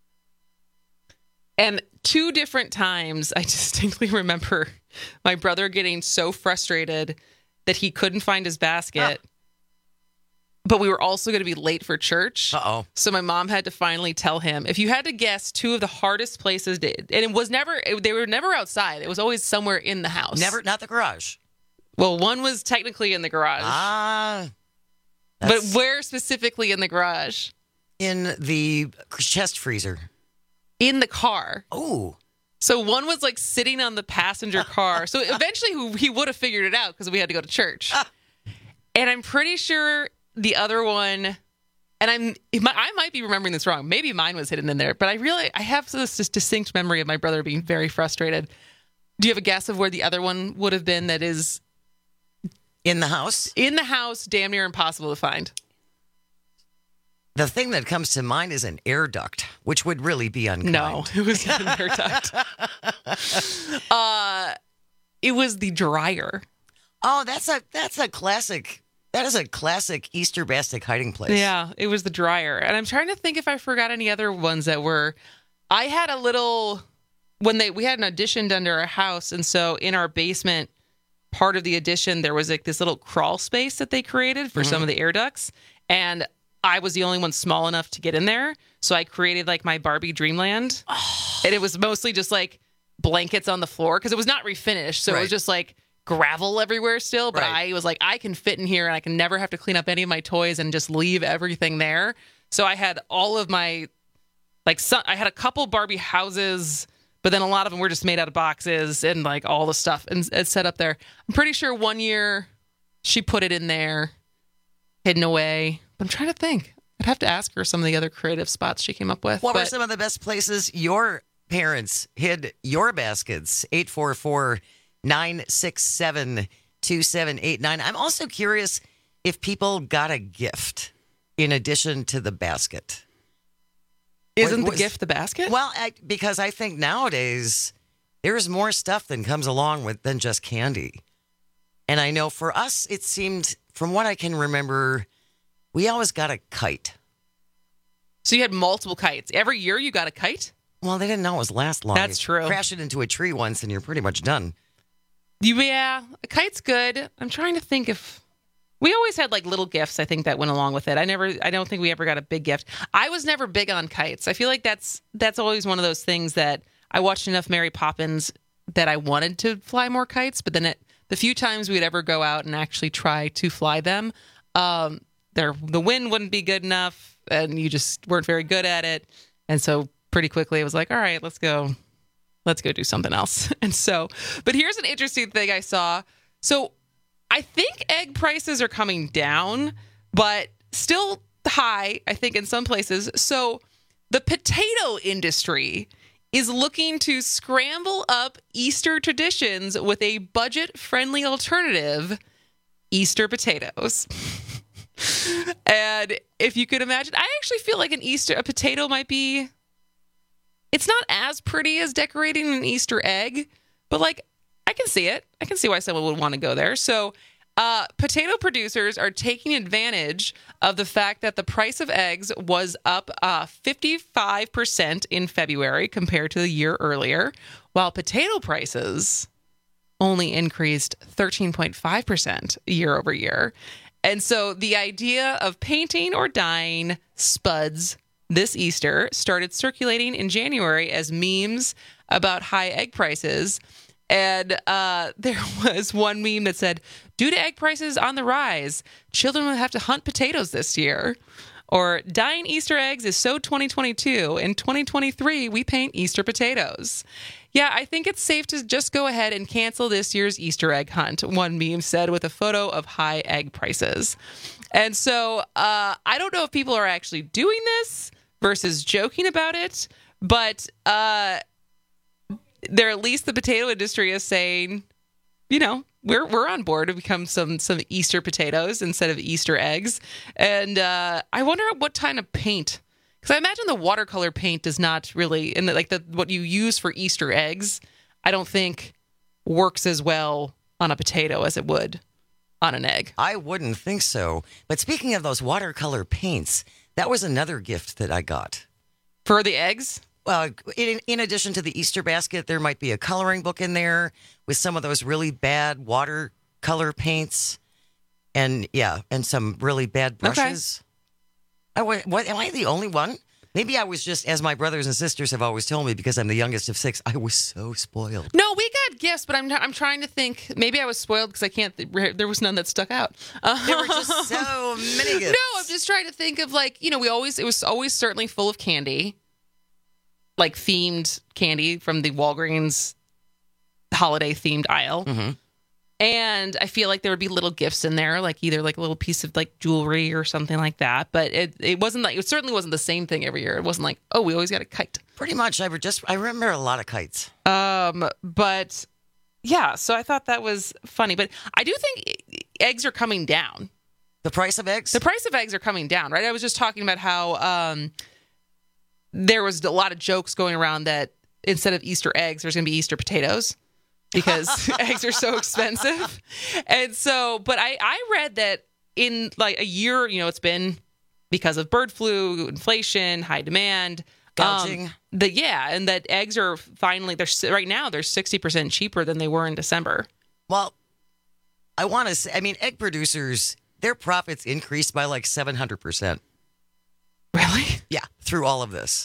And two different times, I distinctly remember my brother getting so frustrated that he couldn't find his basket, ah. but we were also going to be late for church. Uh-oh. So my mom had to finally tell him, if you had to guess two of the hardest places, to, and it was never, it, they were never outside. It was always somewhere in the house. Never, not the garage. Well, one was technically in the garage. Ah. But where specifically in the garage? In the chest freezer. In the car. Oh. So one was like sitting on the passenger car. So eventually he would have figured it out because we had to go to church. And I'm pretty sure the other one, and I'm I might be remembering this wrong. Maybe mine was hidden in there, but I really I have this, this distinct memory of my brother being very frustrated. Do you have a guess of where the other one would have been that is in the house? In the house, damn near impossible to find. The thing that comes to mind is an air duct, which would really be unkind. No, it was not an air duct. uh, it was the dryer. Oh, that's a that's a classic. That is a classic Easter basket hiding place. Yeah, it was the dryer. And I'm trying to think if I forgot any other ones that were. I had a little when they we had an addition done to our house, and so in our basement, part of the addition there was like this little crawl space that they created for mm-hmm. some of the air ducts, and I was the only one small enough to get in there. So I created like my Barbie Dreamland. Oh. And it was mostly just like blankets on the floor because it was not refinished. So right. it was just like gravel everywhere still. But right. I was like, I can fit in here and I can never have to clean up any of my toys and just leave everything there. So I had all of my, like, some, I had a couple Barbie houses, but then a lot of them were just made out of boxes and like all the stuff and it's set up there. I'm pretty sure one year she put it in there, hidden away. I'm trying to think. I'd have to ask her some of the other creative spots she came up with. What but... were some of the best places your parents hid your baskets? eight four four, nine six seven, two seven eight nine. I'm also curious if people got a gift in addition to the basket. Isn't was, the gift the basket? Well, I, because I think nowadays there's more stuff that comes along with than just candy. And I know for us, it seemed, from what I can remember, we always got a kite. So you had multiple kites. Every year you got a kite? Well, they didn't know it was last long. That's true. Crash it into a tree once and you're pretty much done. You, yeah, a kite's good. I'm trying to think if... We always had like little gifts, I think, that went along with it. I never, I don't think we ever got a big gift. I was never big on kites. I feel like that's that's always one of those things that I watched enough Mary Poppins that I wanted to fly more kites. But then it, the few times we'd ever go out and actually try to fly them, um, there the wind wouldn't be good enough, and you just weren't very good at it. And so pretty quickly it was like, all right, let's go, let's go do something else. And so, but here's an interesting thing I saw. So. I think egg prices are coming down, but still high, I think, in some places. So the potato industry is looking to scramble up Easter traditions with a budget-friendly alternative, Easter potatoes. And if you could imagine, I actually feel like an Easter, a potato might be, it's not as pretty as decorating an Easter egg, but like, I can see it. I can see why someone would want to go there. So uh, potato producers are taking advantage of the fact that the price of eggs was up uh, fifty-five percent in February compared to the year earlier, while potato prices only increased thirteen point five percent year over year. And so the idea of painting or dyeing spuds this Easter started circulating in January as memes about high egg prices. And uh, there was one meme that said, due to egg prices on the rise, children will have to hunt potatoes this year. Or dyeing Easter eggs is so twenty twenty-two. In twenty twenty-three, we paint Easter potatoes. Yeah, I think it's safe to just go ahead and cancel this year's Easter egg hunt, one meme said with a photo of high egg prices. And so uh, I don't know if people are actually doing this versus joking about it, but... Uh, They're at least the potato industry is saying, you know, we're we're on board to become some some Easter potatoes instead of Easter eggs. And uh, I wonder what kind of paint, because I imagine the watercolor paint does not really, in the, like the what you use for Easter eggs, I don't think works as well on a potato as it would on an egg. I wouldn't think so. But speaking of those watercolor paints, that was another gift that I got. For the eggs? Well, in, in addition to the Easter basket, there might be a coloring book in there with some of those really bad watercolor paints, and yeah, and some really bad brushes. Okay. I was, what, am I the only one? Maybe I was just, as my brothers and sisters have always told me, because I'm the youngest of six, I was so spoiled. No, we got gifts, but I'm I'm trying to think. Maybe I was spoiled because I can't. There was none that stuck out. Uh, there were just so many gifts. No, I'm just trying to think of, like, you know, we always it was always certainly full of candy. Like themed candy from the Walgreens holiday themed aisle. Mm-hmm. And I feel like there would be little gifts in there, like either like a little piece of like jewelry or something like that. But it, it wasn't like, it certainly wasn't the same thing every year. It wasn't like, oh, we always got a kite. Pretty much. I just, I remember a lot of kites. Um, but yeah, so I thought that was funny. But I do think eggs are coming down. The price of eggs? The price of eggs are coming down, right? I was just talking about how, um, there was a lot of jokes going around that instead of Easter eggs, there's going to be Easter potatoes because eggs are so expensive. And so, but I, I read that in like a year, you know, it's been because of bird flu, inflation, high demand. Gouging. Um, the, yeah, and that eggs are finally, they're right now, they're sixty percent cheaper than they were in December. Well, I want to say, I mean, egg producers, their profits increased by like seven hundred percent. Really? Yeah, through all of this.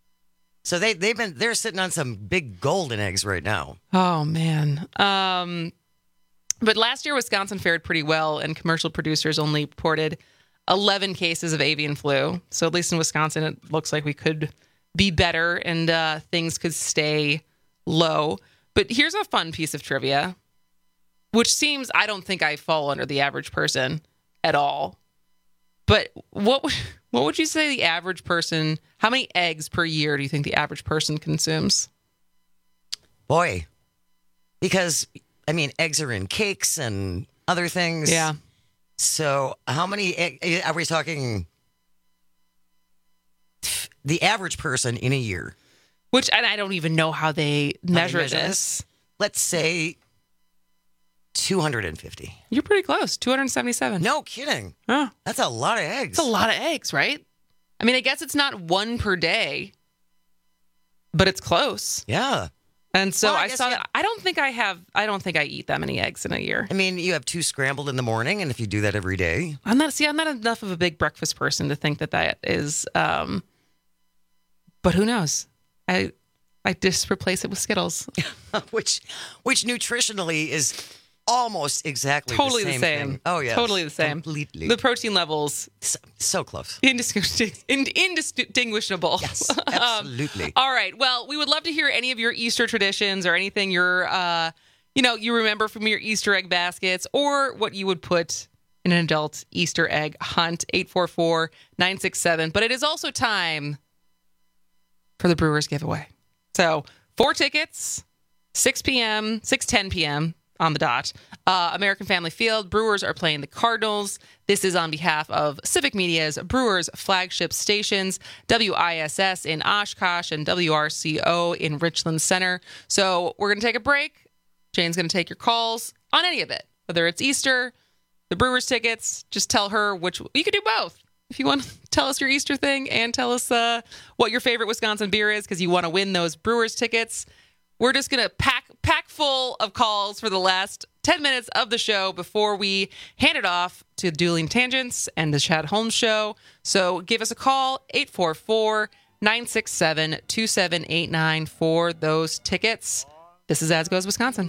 So they they've been they're sitting on some big golden eggs right now. Oh man. Um but last year Wisconsin fared pretty well, and commercial producers only reported eleven cases of avian flu. So at least in Wisconsin it looks like we could be better and uh things could stay low. But here's a fun piece of trivia, which seems, I don't think I fall under the average person at all. But what what would you say the average person, how many eggs per year do you think the average person consumes? Boy, because, I mean, eggs are in cakes and other things. Yeah. So how many, egg, are we talking the average person in a year? Which, and I don't even know how they measure, how they measure this. this. Let's say two hundred fifty. You're pretty close. two hundred seventy-seven. No kidding. Huh. That's a lot of eggs. That's a lot of eggs, right? I mean, I guess it's not one per day, but it's close. Yeah. And so Well, I I, guess saw you- that. I don't think I have, I don't think I eat that many eggs in a year. I mean, you have two scrambled in the morning, and if you do that every day. I'm not, see, I'm not enough of a big breakfast person to think that that is, um, but who knows? I, I just replace it with Skittles. which, which nutritionally is almost exactly Totally the the same. same. thing. Oh, yeah. Totally the same. Completely. The protein levels. So, so close. Indistinguish- ind- indistinguishable. Yes, Um, absolutely. all right. Well, we would love to hear any of your Easter traditions or anything you're, uh, you know, you remember from your Easter egg baskets or what you would put in an adult Easter egg hunt. eight four four, nine six seven. But it is also time for the Brewers giveaway. So four tickets, six p.m., six ten p.m., on the dot. Uh, American Family Field. Brewers are playing the Cardinals. This is on behalf of Civic Media's Brewers flagship stations, W I S S in Oshkosh and W R C O in Richland Center. So we're going to take a break. Jane's going to take your calls on any of it, whether it's Easter, the Brewers tickets. Just tell her which. You could do both. If you want to tell us your Easter thing and tell us uh, what your favorite Wisconsin beer is because you want to win those Brewers tickets. We're just going to pack pack full of calls for the last ten minutes of the show before we hand it off to Dueling Tangents and the Chad Holmes Show. So give us a call, eight four four, nine six seven, two seven eight nine for those tickets. This is As Goes Wisconsin.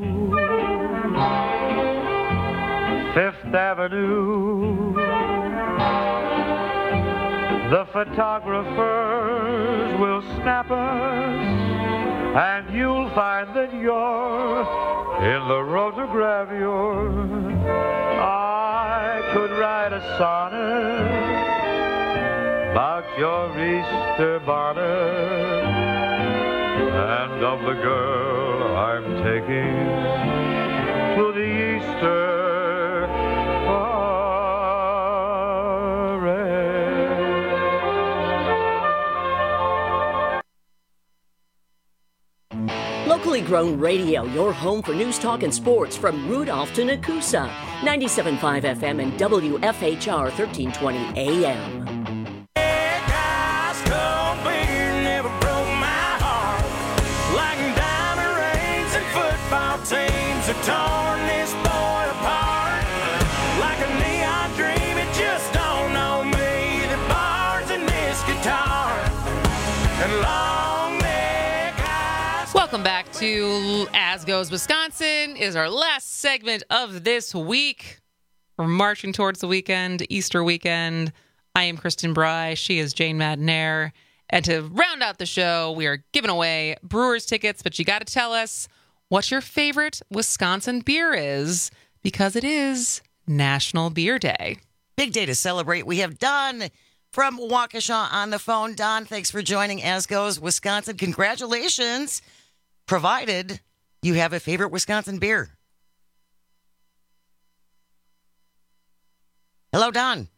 Fifth Avenue. The photographers will snap us, and you'll find that you're in the rotogravure. I could write a sonnet about your Easter bonnet and of the girl I'm taking to the Easter Locally grown radio, your home for news, talk, and sports from Rudolph to Nakusa. ninety-seven point five F M and W F H R thirteen twenty A M. Torn this boy apart like a neon dream. It just don't know me. The bars in this guitar and long neck eyes. Welcome back to As Goes Wisconsin. Is our last segment of this week. We're marching towards the weekend, Easter weekend. I am Kristen Bry. She is Jane Madnair. And to round out the show, we are giving away Brewers tickets, but you got to tell us what your favorite Wisconsin beer is, because it is National Beer Day. Big day to celebrate. We have Don from Waukesha on the phone. Don, thanks for joining As Goes Wisconsin. Congratulations, provided you have a favorite Wisconsin beer. Hello, Don.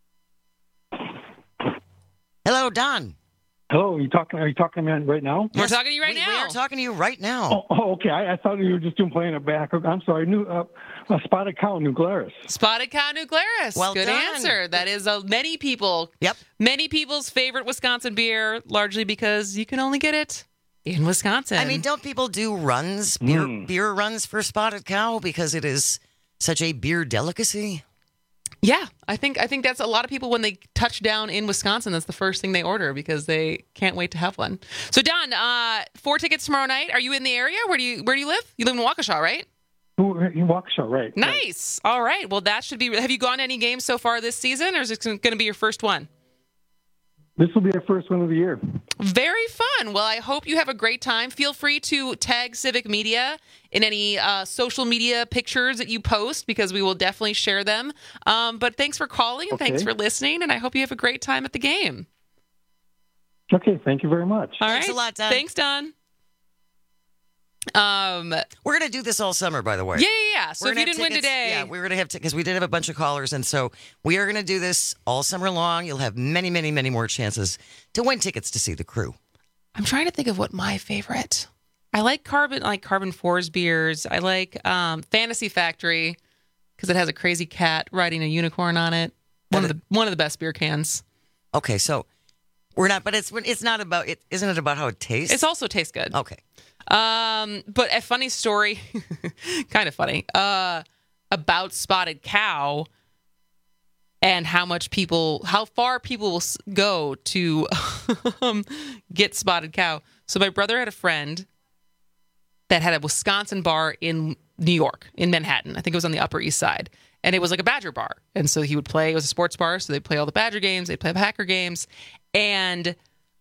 Hello, Don. Hello, are you talking? Are you talking to me right now? We're talking to you right we, now. We are talking to you right now. Oh, oh okay. I, I thought you were just doing playing it back. I'm sorry. New uh, uh, Spotted Cow, New Glarus. Spotted Cow, New Glarus. Well Good done. answer. That is uh, many people. Yep. Many people's favorite Wisconsin beer, largely because you can only get it in Wisconsin. I mean, don't people do runs, beer, Mm. beer runs for Spotted Cow because it is such a beer delicacy? Yeah, I think I think that's a lot of people when they touch down in Wisconsin. That's the first thing they order because they can't wait to have one. So Don, uh, four tickets tomorrow night. Are you in the area? Where do you Where do you live? You live in Waukesha, right? In Waukesha, right? Nice. All right. Well, that should be. Have you gone to any games so far this season, or is it going to be your first one? This will be our first one of the year. Very fun. Well, I hope you have a great time. Feel free to tag Civic Media in any uh, social media pictures that you post because we will definitely share them. Um, but thanks for calling and Okay. thanks for listening, and I hope you have a great time at the game. Okay, thank you very much. All Thanks right. a lot, Don. Thanks, Don. Um, We're going to do this all summer, by the way. yeah, yeah, yeah. So We're if gonna you have didn't win tickets- today, Yeah, we're going to have because we did have a bunch of callers, and so we are going to do this all summer long. You'll have many, many, many more chances to win tickets to see the crew. I'm trying to think of what my favorite. I like Carbon, like Carbon Fours beers. I like um, Fantasy Factory because it has a crazy cat riding a unicorn on it. One of the one of the best beer cans. Okay, so We're not, but it's it's not about it. Isn't it about how it tastes? It also tastes good. Okay. Um, but a funny story, kind of funny, uh, about spotted cow and how much people, how far people will s- go to um, get spotted cow. So my brother had a friend that had a Wisconsin bar in New York, in Manhattan. I think it was on the Upper East Side. And it was like a Badger bar. And so he would play, it was a sports bar, so they'd play all the Badger games, they'd play Packer games. And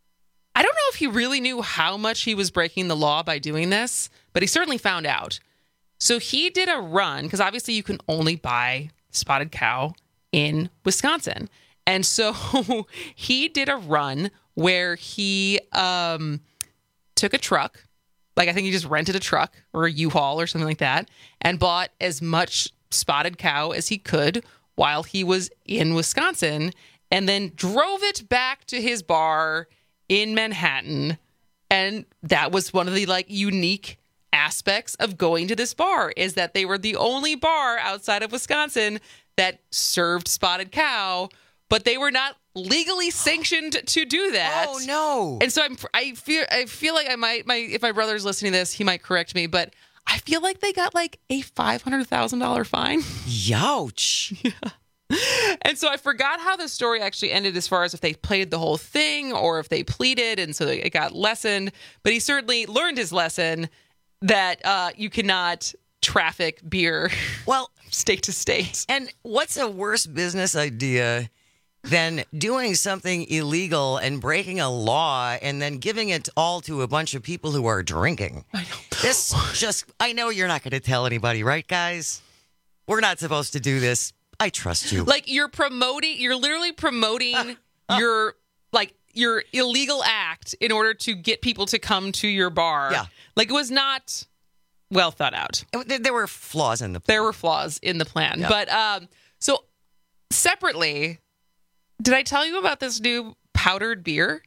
I don't know if he really knew how much he was breaking the law by doing this, but he certainly found out. So he did a run, because obviously you can only buy spotted cow in Wisconsin. And so he did a run where he um, took a truck, like I think he just rented a truck or a U-Haul or something like that, and bought as much spotted cow as he could while he was in Wisconsin, and then drove it back to his bar in Manhattan. And that was one of the like unique aspects of going to this bar, is that they were the only bar outside of Wisconsin that served spotted cow, but they were not legally sanctioned to do that. Oh no. And so I'm I feel I feel like I might my if my brother's listening to this, he might correct me, but I feel like they got like a five hundred thousand dollars fine. Youch. Yeah. And so I forgot how the story actually ended, as far as if they played the whole thing or if they pleaded, and so it got lessened. But he certainly learned his lesson that uh, you cannot traffic beer well state to state. And what's a worse business idea than doing something illegal and breaking a law and then giving it all to a bunch of people who are drinking? I know. This just, I know you're not going to tell anybody, right, guys? We're not supposed to do this. I trust you. Like, you're promoting, you're literally promoting your, like, your illegal act in order to get people to come to your bar. Yeah. Like, it was not well thought out. There, there were flaws in the plan. There were flaws in the plan. Yeah. But, um, so, separately, did I tell you about this new powdered beer?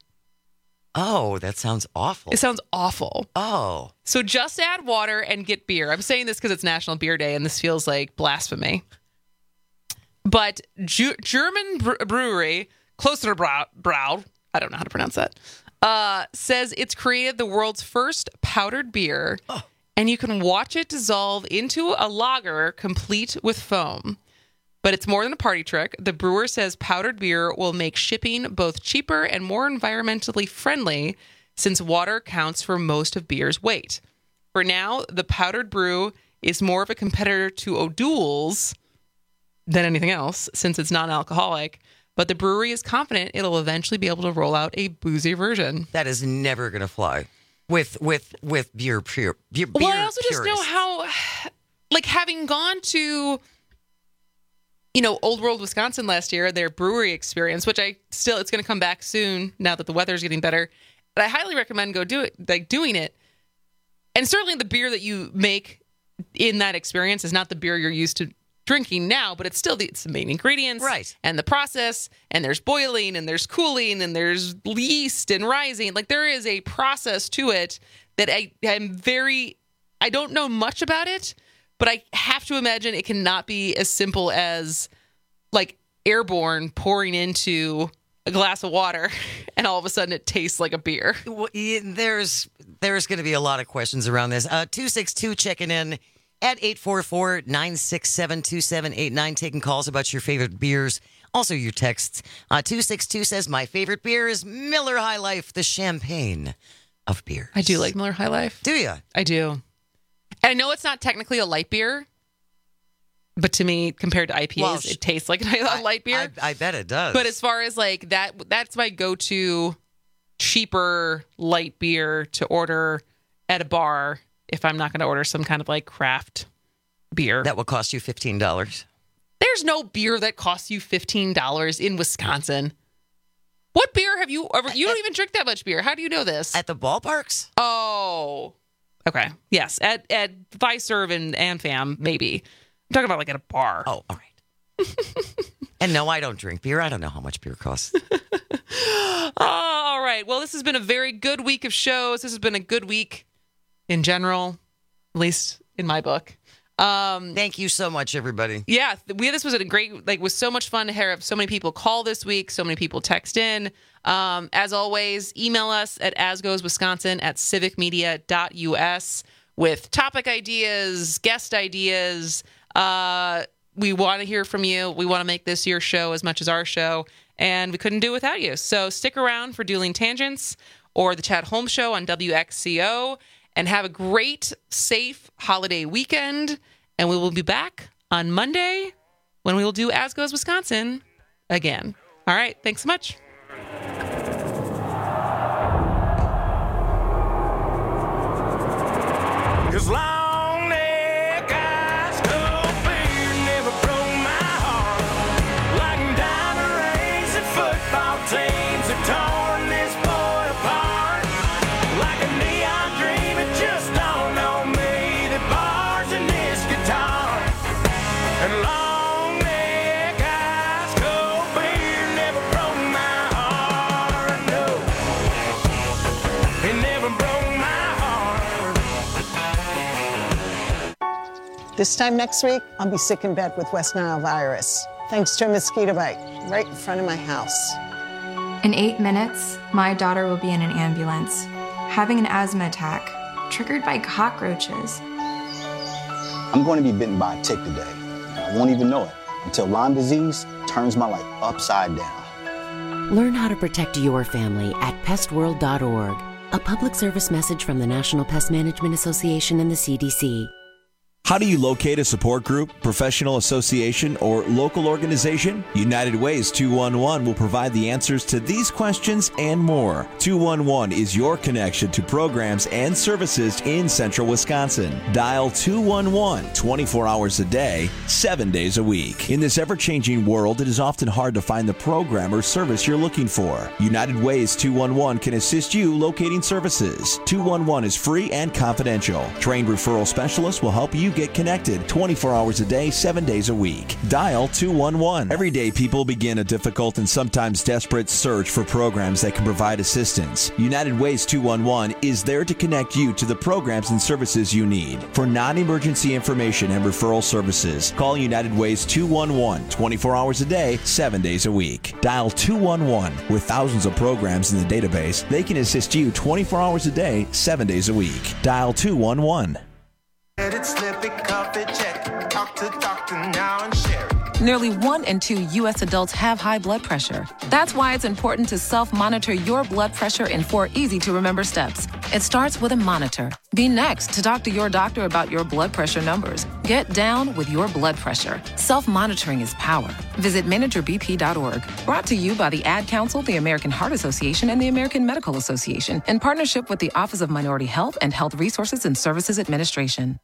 Oh, that sounds awful. It sounds awful. Oh. So just add water and get beer. I'm saying this because it's National Beer Day, and this feels like blasphemy. But Ju- German bre- brewery, Klosterbrau, Brau, I don't know how to pronounce that, uh, says it's created the world's first powdered beer, oh. and you can watch it dissolve into a lager complete with foam. But it's more than a party trick. The brewer says powdered beer will make shipping both cheaper and more environmentally friendly, since water counts for most of beer's weight. For now, the powdered brew is more of a competitor to O'Doul's than anything else, since it's non-alcoholic. But the brewery is confident it'll eventually be able to roll out a boozy version. That is never going to fly with with with beer pure. Beer, well, beer I also purists. just know how, like, having gone to, you know, Old World, Wisconsin last year, their brewery experience, which I still, it's going to come back soon now that the weather's getting better. But I highly recommend go do it, like doing it. And certainly the beer that you make in that experience is not the beer you're used to drinking now, but it's still the, it's the main ingredients, right? And the process, and there's boiling, and there's cooling, and there's yeast and rising. Like, there is a process to it that I am very, I don't know much about it, but I have to imagine it cannot be as simple as like airborne pouring into a glass of water and all of a sudden it tastes like a beer. Well, there's there's going to be a lot of questions around this. Uh, two six two checking in at eight four four, nine six seven, two seven eight nine, taking calls about your favorite beers. Also your texts. Uh, two six two says, my favorite beer is Miller High Life, the champagne of beers. I do like Miller High Life. Do you? I do. And I know it's not technically a light beer, but to me, compared to I P As, well, it tastes like a light beer. I, I bet it does. But as far as like that, that's my go-to cheaper light beer to order at a bar if I'm not going to order some kind of like craft beer. That will cost you fifteen dollars. There's no beer that costs you fifteen dollars in Wisconsin. What beer have you ever... You don't even drink that much beer. How do you know this? At the ballparks? Oh. Okay. Yes. At at Viserve and AmFam, maybe. I'm talking about like at a bar. Oh, all right. And no, I don't drink beer. I don't know how much beer costs. Oh, all right. Well, this has been a very good week of shows. This has been a good week in general, at least in my book. Um, Thank you so much, everybody. Yeah, we this was a great, like, was so much fun to have so many people call this week, so many people text in. Um, as always, email us at asgoeswisconsin at civicmedia dot u s with topic ideas, guest ideas. Uh, we want to hear from you. We want to make this your show as much as our show, and we couldn't do it without you. So stick around for Dueling Tangents or the Chad Holmes Show on W X C O, and have a great, safe holiday weekend. And we will be back on Monday when we will do As Goes Wisconsin again. All right. Thanks so much. Cause long neck ice cold beer never broke my heart. Like diamond rings and football teams have torn this boy apart. Like a neon dream, it just dawned on me that bars and this guitar and long neck ice cold beer never broke my heart. No, it never broke my heart. This time next week, I'll be sick in bed with West Nile virus, thanks to a mosquito bite right in front of my house. In eight minutes, my daughter will be in an ambulance, having an asthma attack, triggered by cockroaches. I'm going to be bitten by a tick today. I won't even know it until Lyme disease turns my life upside down. Learn how to protect your family at pest world dot org. A public service message from the National Pest Management Association and the C D C. How do you locate a support group, professional association, or local organization? United Ways two one one will provide the answers to these questions and more. two one one is your connection to programs and services in central Wisconsin. Dial two one one twenty-four hours a day, seven days a week. In this ever-changing world, it is often hard to find the program or service you're looking for. United Ways two one one can assist you locating services. two one one is free and confidential. Trained referral specialists will help you get connected twenty-four hours a day, seven days a week. Dial two one one. Every day, people begin a difficult and sometimes desperate search for programs that can provide assistance. United Ways two one one is there to connect you to the programs and services you need. For non-emergency information and referral services, call United Ways two one one twenty-four hours a day, seven days a week. Dial two one one. With thousands of programs in the database, they can assist you twenty-four hours a day, seven days a week. Dial two one one. Edit, slip it, cuff it, check it. Talk to doctor now and share it. Nearly one in two U S adults have high blood pressure. That's why it's important to self-monitor your blood pressure in four easy-to-remember steps. It starts with a monitor. Be next to talk to your doctor about your blood pressure numbers. Get down with your blood pressure. Self-monitoring is power. Visit manager b p dot org. Brought to you by the Ad Council, the American Heart Association, and the American Medical Association, in partnership with the Office of Minority Health and Health Resources and Services Administration.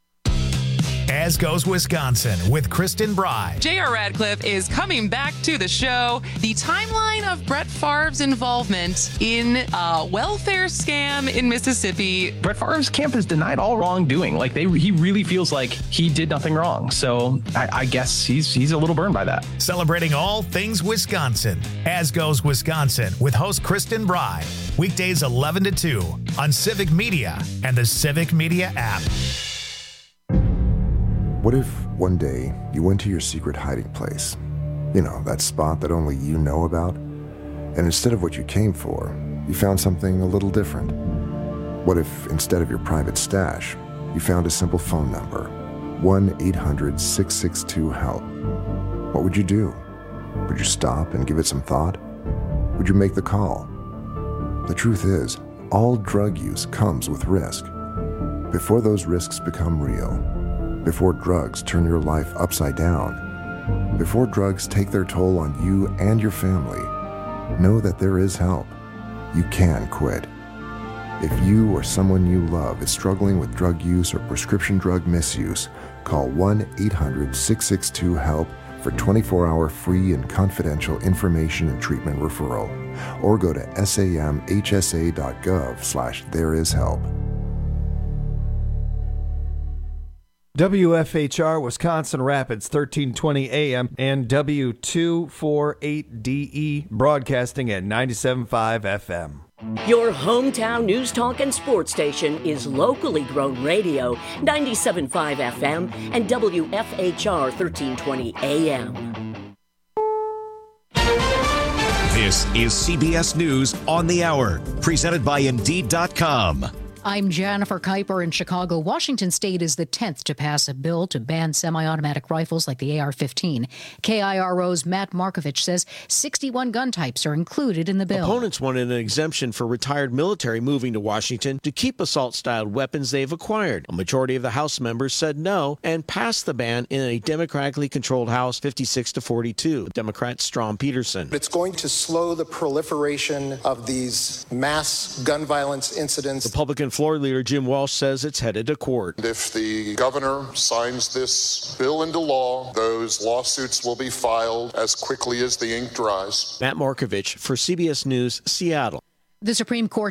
As Goes Wisconsin with Kristen Bry. J R. Radcliffe is coming back to the show. The timeline of Brett Favre's involvement in a welfare scam in Mississippi. Brett Favre's camp has denied all wrongdoing. Like they, he really feels like he did nothing wrong. So I, I guess he's he's a little burned by that. Celebrating all things Wisconsin. As Goes Wisconsin with host Kristen Bry. Weekdays eleven to two on Civic Media and the Civic Media app. What if one day you went to your secret hiding place? You know, that spot that only you know about? And instead of what you came for, you found something a little different. What if instead of your private stash, you found a simple phone number, one eight hundred six six two HELP? What would you do? Would you stop and give it some thought? Would you make the call? The truth is, all drug use comes with risk. Before those risks become real, before drugs turn your life upside down, before drugs take their toll on you and your family, know that there is help. You can quit. If you or someone you love is struggling with drug use or prescription drug misuse, call one eight hundred six six two HELP for twenty-four hour free and confidential information and treatment referral, or go to samhsa dot gov slash there is help. W F H R Wisconsin Rapids, thirteen twenty A M and W two forty-eight D E broadcasting at ninety-seven point five F M. Your hometown news, talk, and sports station is locally grown radio, ninety-seven point five F M and W F H R thirteen twenty A M. This is C B S News on the Hour, presented by Indeed dot com. I'm Jennifer Kuiper in Chicago. Washington State is the tenth to pass a bill to ban semi-automatic rifles like the A R fifteen. K I R O's Matt Markovich says sixty-one gun types are included in the bill. Opponents wanted an exemption for retired military moving to Washington to keep assault-styled weapons they've acquired. A majority of the House members said no and passed the ban in a Democratically controlled House fifty-six to forty-two. Democrat Strom Peterson. It's going to slow the proliferation of these mass gun violence incidents. Republican Floor Leader Jim Walsh says it's headed to court. If the governor signs this bill into law, those lawsuits will be filed as quickly as the ink dries. Matt Markovich for C B S News, Seattle. The Supreme Court